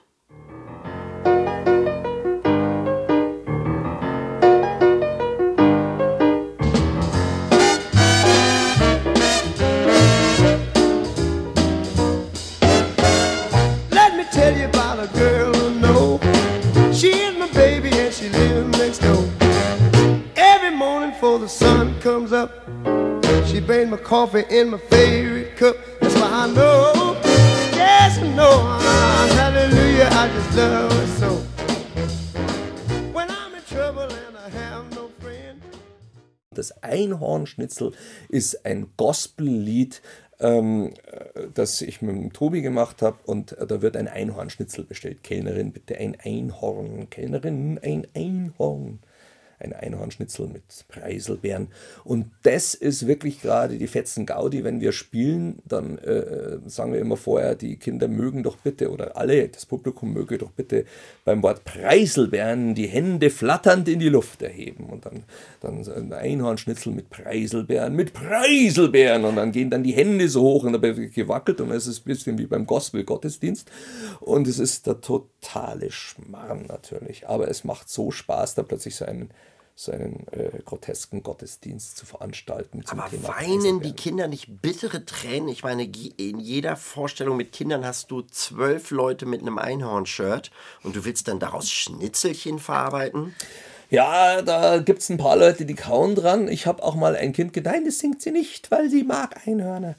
Speaker 9: The sun comes up, she made my coffee in my favorite cup. That's why I know, yes I know, hallelujah, I just love her so. When I'm in trouble and I have no friend.
Speaker 7: Das Einhornschnitzel ist ein Gospellied, das ich mit dem Tobi gemacht habe und da wird ein Einhornschnitzel bestellt. Kellnerin, bitte ein Einhorn. Kellnerin, ein Einhorn. Ein Einhornschnitzel mit Preiselbeeren. Und das ist wirklich gerade die fetzen Gaudi. Wenn wir spielen, dann sagen wir immer vorher, die Kinder mögen doch bitte, oder alle, das Publikum möge doch bitte beim Wort Preiselbeeren die Hände flatternd in die Luft erheben. Und dann ein Einhornschnitzel mit Preiselbeeren. Und dann gehen dann die Hände so hoch und dabei wird gewackelt und es ist ein bisschen wie beim Gospel-Gottesdienst. Und es ist der totale Schmarrn natürlich. Aber es macht so Spaß, da plötzlich so einen grotesken Gottesdienst zu veranstalten.
Speaker 4: Aber weinen die Kinder nicht bittere Tränen? Ich meine, in jeder Vorstellung mit Kindern hast du 12 Leute mit einem Einhorn-Shirt und du willst dann daraus Schnitzelchen verarbeiten?
Speaker 7: Ja, da gibt es ein paar Leute, die kauen dran. Ich habe auch mal ein Kind gedacht, nein, das singt sie nicht, weil sie mag Einhörner.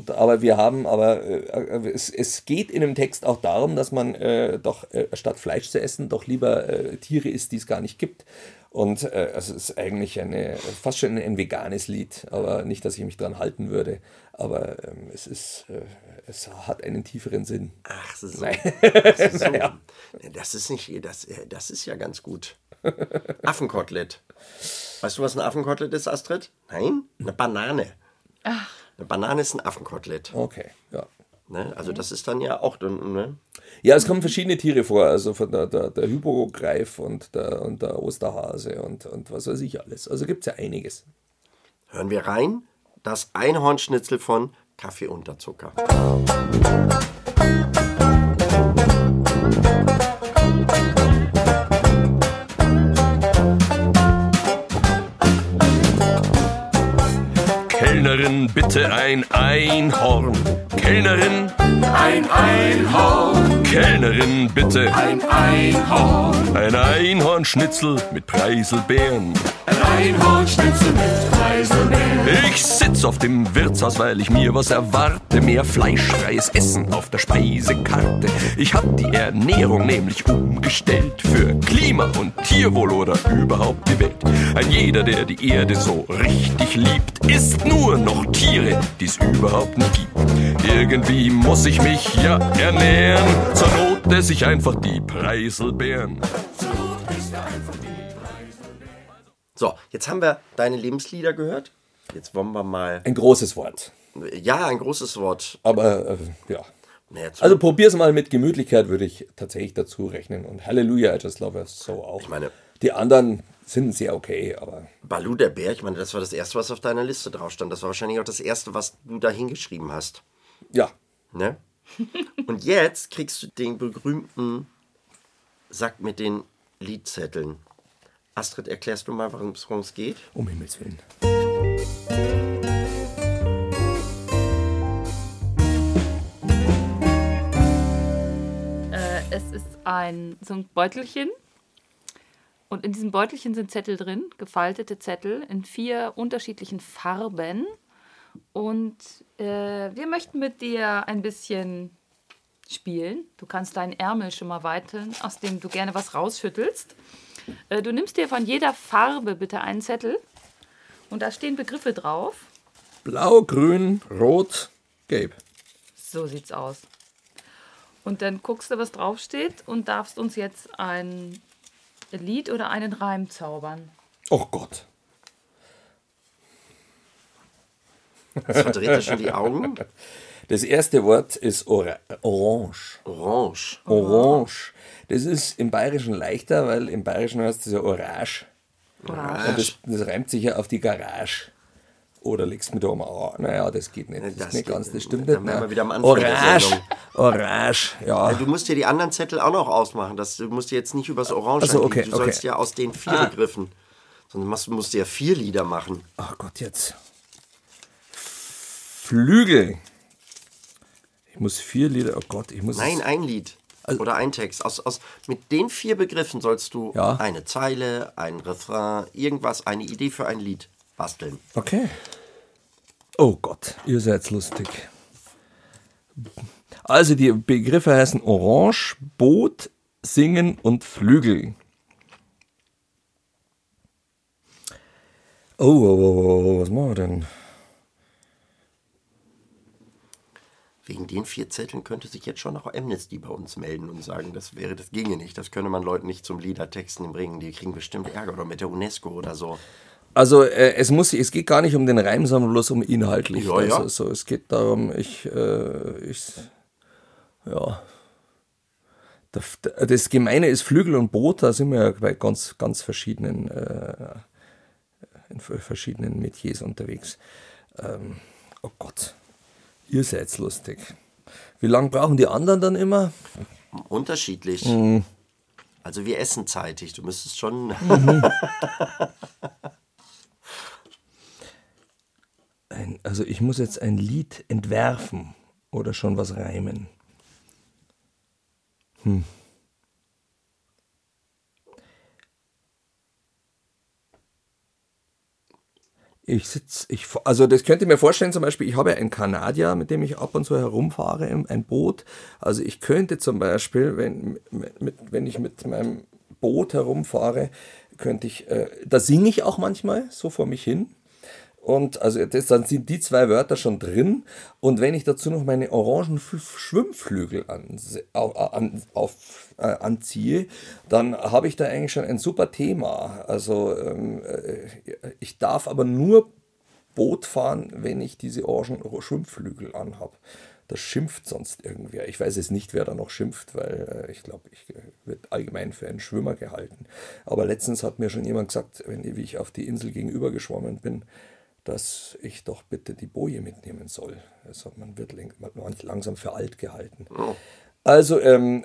Speaker 7: Es geht in dem Text auch darum, dass man statt Fleisch zu essen doch lieber Tiere isst, die es gar nicht gibt. Und also es ist eigentlich fast schon ein veganes Lied, aber nicht, dass ich mich dran halten würde. Aber es hat einen tieferen Sinn.
Speaker 4: Ach, so.
Speaker 7: Nein.
Speaker 4: Das ist so.
Speaker 7: Naja.
Speaker 4: Das ist nicht, das ist ja ganz gut. Affenkotelett. Weißt du, was ein Affenkotelett ist, Astrid? Nein? Eine Banane.
Speaker 5: Ach.
Speaker 4: Eine Banane ist ein Affenkotelett.
Speaker 7: Okay, ja.
Speaker 4: Ne? Also das ist dann ja auch... Ne?
Speaker 7: Ja, es kommen verschiedene Tiere vor, also von der Hypogreif und der Osterhase und was weiß ich alles. Also gibt es ja einiges.
Speaker 4: Hören wir rein. Das Einhornschnitzel von Kaffee unter Zucker.
Speaker 6: Kellnerin, bitte ein Einhorn. Kellnerin, ein Einhorn. Kellnerin, bitte ein Einhorn. Ein Einhornschnitzel mit Preiselbeeren. Ein Einhornschnitzel mit Preiselbeeren. Ich sitz auf dem Wirtshaus, weil ich mir was erwarte. Mehr fleischfreies Essen auf der Speisekarte. Ich hab die Ernährung nämlich umgestellt für Klima und Tierwohl oder überhaupt die Welt. Ein jeder, der die Erde so richtig liebt, isst nur noch Tiere, die es überhaupt nicht gibt. Irgendwie muss ich mich ja ernähren. Zur Not esse ich einfach die Preiselbeeren.
Speaker 4: So, jetzt haben wir deine Lebenslieder gehört. Jetzt wollen wir mal...
Speaker 7: Ein großes Wort.
Speaker 4: Ja, ein großes Wort.
Speaker 7: Aber ja.
Speaker 4: Naja,
Speaker 7: Also probier's mal mit Gemütlichkeit, würde ich tatsächlich dazu rechnen. Und Halleluja, I Just Love Her So auch.
Speaker 4: Ich meine,
Speaker 7: die anderen sind sehr okay, aber...
Speaker 4: Baloo der Bär, ich meine, das war das Erste, was auf deiner Liste drauf stand. Das war wahrscheinlich auch das Erste, was du da hingeschrieben hast.
Speaker 7: Ja.
Speaker 4: Ne? Und jetzt kriegst du den berühmten Sack mit den Liedzetteln. Astrid, erklärst du mal, worum es geht?
Speaker 7: Um Himmels Willen.
Speaker 5: Es ist so ein Beutelchen. Und in diesem Beutelchen sind Zettel drin, gefaltete Zettel in 4 unterschiedlichen Farben. Und wir möchten mit dir ein bisschen spielen. Du kannst deinen Ärmel schon mal weiteln, aus dem du gerne was rausschüttelst. Du nimmst dir von jeder Farbe bitte einen Zettel. Und da stehen Begriffe drauf.
Speaker 7: Blau, grün, rot, gelb.
Speaker 5: So sieht's aus. Und dann guckst du, was draufsteht und darfst uns jetzt ein Lied oder einen Reim zaubern.
Speaker 7: Oh Gott.
Speaker 4: Das verdreht ja schon die Augen.
Speaker 7: Das erste Wort ist Orange.
Speaker 4: Orange.
Speaker 7: Orange. Das ist im Bayerischen leichter, weil im Bayerischen heißt es ja Orage.
Speaker 4: Orange.
Speaker 7: Und das reimt sich ja auf die Garage. Oder legst du mit oben an. Naja, das geht nicht. Das ist nicht ganz, das stimmt
Speaker 4: dann
Speaker 7: nicht.
Speaker 4: wären wir wieder am Anfang der
Speaker 7: Orange.
Speaker 4: Sendung.
Speaker 7: Orange, ja.
Speaker 4: Du musst dir die anderen Zettel auch noch ausmachen. Du musst dir jetzt nicht übers Orange
Speaker 7: Ach so,
Speaker 4: angehen.
Speaker 7: okay,
Speaker 4: Du sollst ja aus den 4 Begriffen. Sonst musst du ja 4 Lieder machen.
Speaker 7: Ach Gott, jetzt. Flügel. Ich muss 4 Lieder. Oh Gott, ich muss.
Speaker 4: Nein, ein Lied. Oder ein Text. Mit den 4 Begriffen sollst du eine Zeile, ein Refrain, irgendwas, eine Idee für ein Lied basteln.
Speaker 7: Okay. Oh Gott, ihr seid lustig. Also die Begriffe heißen Orange, Boot, Singen und Flügel. Oh, was machen wir denn?
Speaker 4: Wegen den 4 Zetteln könnte sich jetzt schon noch Amnesty bei uns melden und sagen, das ginge nicht. Das könne man Leuten nicht zum Liedertexten bringen. Die kriegen bestimmt Ärger oder mit der UNESCO oder so.
Speaker 7: Also es geht gar nicht um den Reim, sondern bloß um inhaltlich.
Speaker 4: Ja,
Speaker 7: also,
Speaker 4: ja.
Speaker 7: so, es geht darum, das Gemeine ist Flügel und Boot, da sind wir ja bei ganz, ganz verschiedenen Metiers unterwegs. Oh Gott, ihr seid lustig. Wie lange brauchen die anderen dann immer?
Speaker 4: Unterschiedlich. Also wir essen zeitig, du müsstest schon...
Speaker 7: Also ich muss jetzt ein Lied entwerfen oder schon was reimen. Also das könnte ich mir vorstellen, zum Beispiel, ich habe ja einen Kanadier, mit dem ich ab und zu herumfahre, ein Boot. Also ich könnte zum Beispiel, wenn ich mit meinem Boot herumfahre, da singe ich auch manchmal so vor mich hin. Und also dann sind die 2 Wörter schon drin. Und wenn ich dazu noch meine orangen Schwimmflügel anziehe, dann habe ich da eigentlich schon ein super Thema. Also ich darf aber nur Boot fahren, wenn ich diese orangen Schwimmflügel anhabe. Das schimpft sonst irgendwer. Ich weiß jetzt nicht, wer da noch schimpft, weil ich glaube, ich werde allgemein für einen Schwimmer gehalten. Aber letztens hat mir schon jemand gesagt, wie ich auf die Insel gegenüber geschwommen bin, dass ich doch bitte die Boje mitnehmen soll. Also man wird langsam für alt gehalten. Oh. Also,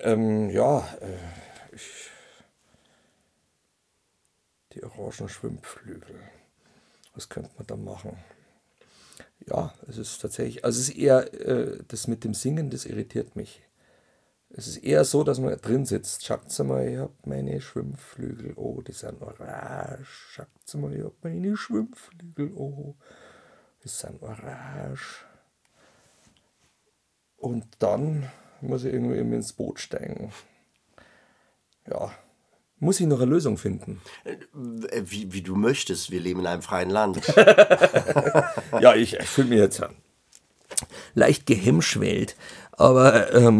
Speaker 7: die orangen Schwimmflügel. Was könnte man da machen? Ja, es ist tatsächlich, also es ist eher das mit dem Singen, das irritiert mich. Es ist eher so, dass man drin sitzt. Schaut's mal, ich hab meine Schwimmflügel, oh, die sind orange. Schaut's mal, ich hab meine Schwimmflügel, oh, die sind orange. Und dann muss ich irgendwie ins Boot steigen. Ja, muss ich noch eine Lösung finden.
Speaker 4: Wie du möchtest, wir leben in einem freien Land.
Speaker 7: Ja, ich fühle mich jetzt leicht gehemmschwellt, aber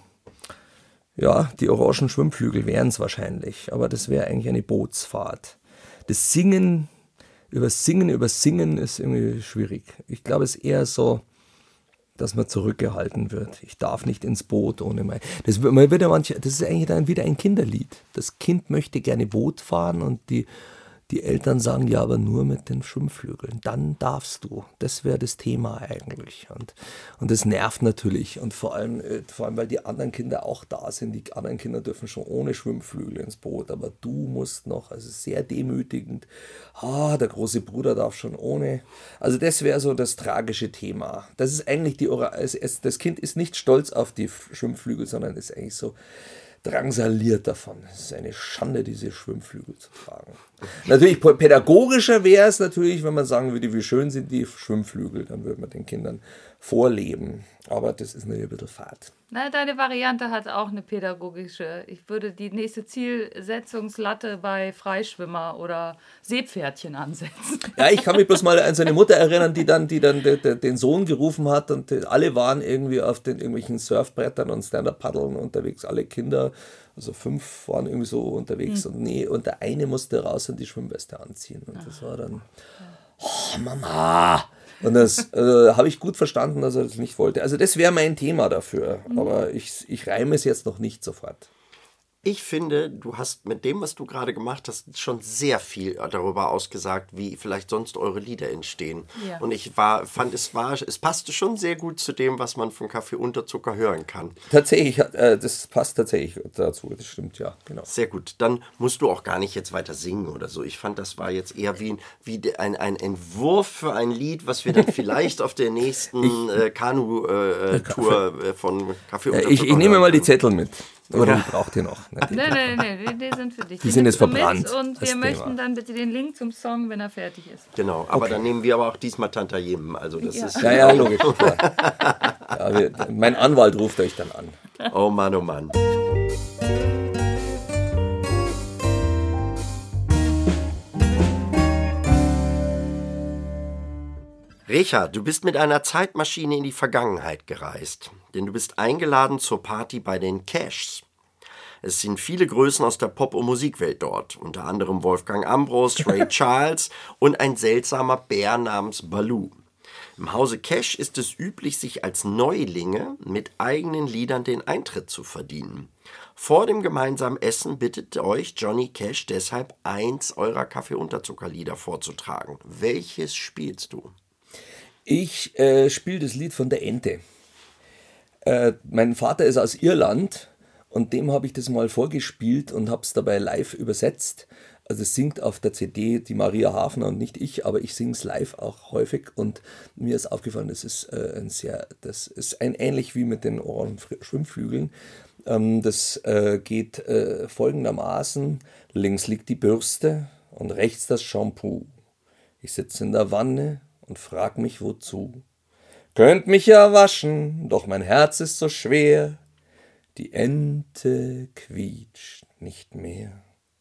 Speaker 7: ja, die orangen Schwimmflügel wären es wahrscheinlich, aber das wäre eigentlich eine Bootsfahrt. Das Singen über Singen ist irgendwie schwierig. Ich glaube, es ist eher so, dass man zurückgehalten wird. Ich darf nicht ins Boot ohne mein... Das ist eigentlich dann wieder ein Kinderlied. Das Kind möchte gerne Boot fahren und die Eltern sagen, ja, aber nur mit den Schwimmflügeln. Dann darfst du. Das wäre das Thema eigentlich. Und das nervt natürlich. Und vor allem, weil die anderen Kinder auch da sind. Die anderen Kinder dürfen schon ohne Schwimmflügel ins Boot. Aber du musst noch. Also sehr demütigend. Der große Bruder darf schon ohne. Also das wäre so das tragische Thema. Das ist eigentlich das Kind ist nicht stolz auf die Schwimmflügel, sondern ist eigentlich so drangsaliert davon. Es ist eine Schande, diese Schwimmflügel zu tragen. Natürlich pädagogischer wäre es natürlich, wenn man sagen würde, wie schön sind die Schwimmflügel, dann würde man den Kindern vorleben. Aber das ist natürlich ein bisschen fad.
Speaker 5: Na, deine Variante hat auch eine pädagogische. Ich würde die nächste Zielsetzungslatte bei Freischwimmer oder Seepferdchen ansetzen.
Speaker 7: Ja, ich kann mich bloß mal an seine Mutter erinnern, die dann den Sohn gerufen hat und alle waren irgendwie auf den irgendwelchen Surfbrettern und Stand-Up-Paddeln unterwegs, alle Kinder, also 5 waren irgendwie so unterwegs und der eine musste raus und die Schwimmweste anziehen und das war dann, oh Mama! Und das habe ich gut verstanden, dass er das nicht wollte. Also das wäre mein Thema dafür, aber ich reime es jetzt noch nicht sofort.
Speaker 4: Ich finde, du hast mit dem, was du gerade gemacht hast, schon sehr viel darüber ausgesagt, wie vielleicht sonst eure Lieder entstehen. Ja. Und ich fand, es passte schon sehr gut zu dem, was man von Kaffee Unterzucker hören kann.
Speaker 7: Tatsächlich, das passt tatsächlich dazu, das stimmt, ja, genau.
Speaker 4: Sehr gut, dann musst du auch gar nicht jetzt weiter singen oder so. Ich fand, das war jetzt eher wie ein Entwurf für ein Lied, was wir dann vielleicht auf der nächsten Kanu-Tour von Kaffee Unterzucker
Speaker 7: ich nehme mal die Zettel mit. Oder braucht ihr noch?
Speaker 5: Nein, die sind für dich.
Speaker 7: Die sind jetzt verbrannt.
Speaker 5: Und wir möchten dann bitte den Link zum Song, wenn er fertig ist.
Speaker 4: Genau, aber dann nehmen wir aber auch diesmal Tantayem. Also das ist
Speaker 7: ja, logisch. Ja, mein Anwalt ruft euch dann an.
Speaker 4: Oh Mann, oh Mann. Richard, du bist mit einer Zeitmaschine in die Vergangenheit gereist, denn du bist eingeladen zur Party bei den Cashs. Es sind viele Größen aus der Pop- und Musikwelt dort, unter anderem Wolfgang Ambros, Ray Charles und ein seltsamer Bär namens Baloo. Im Hause Cash ist es üblich, sich als Neulinge mit eigenen Liedern den Eintritt zu verdienen. Vor dem gemeinsamen Essen bittet euch Johnny Cash deshalb, eins eurer Kaffee-Unterzucker-Lieder vorzutragen. Welches spielst du?
Speaker 7: Ich spiele das Lied von der Ente. Mein Vater ist aus Irland und dem habe ich das mal vorgespielt und habe es dabei live übersetzt. Also es singt auf der CD die Maria Hafner und nicht ich, aber ich singe es live auch häufig und mir ist aufgefallen, das ist ähnlich wie mit den orangen Schwimmflügeln. Das geht folgendermaßen: Links liegt die Bürste und rechts das Shampoo. Ich sitze in der Wanne und frag mich wozu. Könnt mich ja waschen, doch mein Herz ist so schwer. Die Ente quietscht nicht mehr.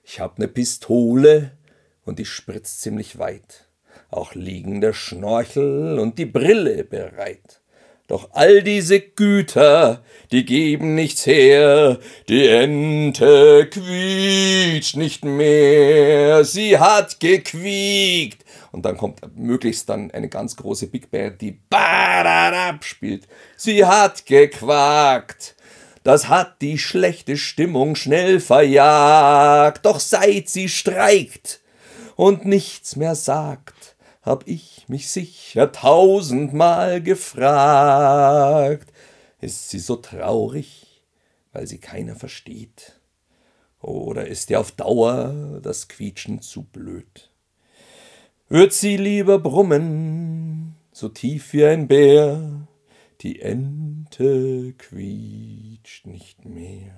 Speaker 7: Ich hab ne Pistole und die spritzt ziemlich weit. Auch liegen der Schnorchel und die Brille bereit. Doch all diese Güter, die geben nichts her. Die Ente quietscht nicht mehr, sie hat gequiekt. Und dann kommt möglichst dann eine ganz große Big Band, die Badadab spielt. Sie hat gequakt. Das hat die schlechte Stimmung schnell verjagt. Doch seit sie streikt und nichts mehr sagt, hab ich mich sicher 1000-mal gefragt. Ist sie so traurig, weil sie keiner versteht? Oder ist ihr auf Dauer das Quietschen zu blöd? Würd sie lieber brummen, so tief wie ein Bär, die Ente quietscht nicht mehr.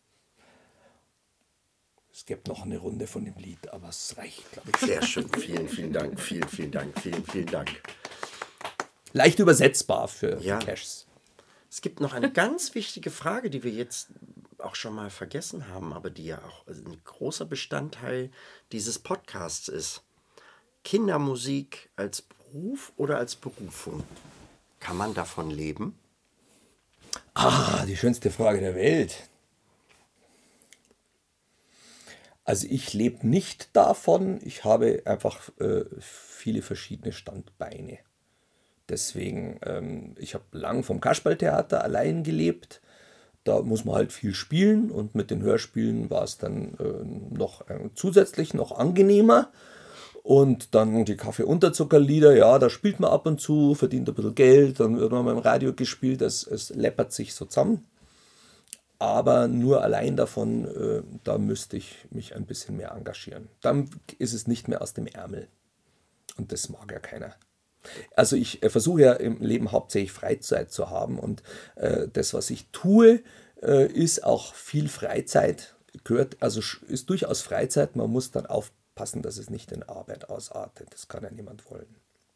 Speaker 7: Es gibt noch eine Runde von dem Lied, aber es reicht, glaube ich.
Speaker 4: Sehr schön. Vielen Dank. Vielen Dank.
Speaker 7: Leicht übersetzbar für
Speaker 4: Ja.
Speaker 7: Cashs.
Speaker 4: Es gibt noch eine ganz wichtige Frage, die wir jetzt auch schon mal vergessen haben, aber die ja auch ein großer Bestandteil dieses Podcasts ist. Kindermusik als Beruf oder als Berufung? Kann man davon leben?
Speaker 7: Die schönste Frage der Welt. Also ich lebe nicht davon, ich habe einfach viele verschiedene Standbeine. Deswegen, ich habe lang vom Kasperltheater allein gelebt. Da muss man halt viel spielen und mit den Hörspielen war es dann noch zusätzlich noch angenehmer. Und dann die Kaffee-Unterzucker-Lieder, ja, da spielt man ab und zu, verdient ein bisschen Geld, dann wird man beim Radio gespielt, es läppert sich so zusammen. Aber nur allein davon, da müsste ich mich ein bisschen mehr engagieren. Dann ist es nicht mehr aus dem Ärmel. Und das mag ja keiner. Also ich versuche ja im Leben hauptsächlich Freizeit zu haben. Und das, was ich tue, ist auch viel Freizeit. Ist durchaus Freizeit. Man muss dann aufpassen, dass es nicht in Arbeit ausartet. Das kann ja niemand wollen.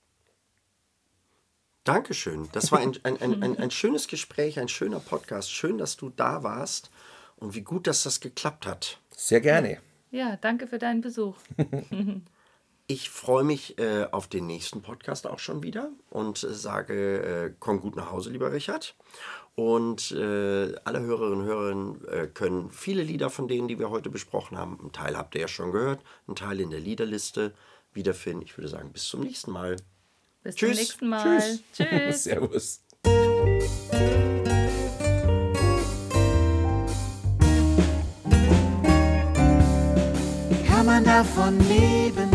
Speaker 4: Dankeschön. Das war ein schönes Gespräch, ein schöner Podcast. Schön, dass du da warst und wie gut, dass das geklappt hat.
Speaker 7: Sehr gerne.
Speaker 5: Ja, danke für deinen Besuch.
Speaker 4: Ich freue mich auf den nächsten Podcast auch schon wieder und sage, komm gut nach Hause, lieber Richard. Und alle Hörerinnen und Hörer können viele Lieder von denen, die wir heute besprochen haben, einen Teil habt ihr ja schon gehört, einen Teil in der Liederliste wiederfinden. Ich würde sagen, bis zum nächsten Mal.
Speaker 5: Bis
Speaker 4: Tschüss.
Speaker 5: zum nächsten Mal. Tschüss.
Speaker 7: Servus.
Speaker 1: Kann man davon leben?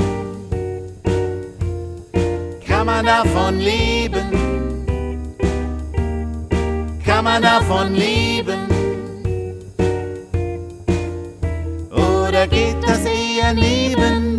Speaker 1: Kann man davon leben? Kann man davon leben? Oder geht das eher nebenbei?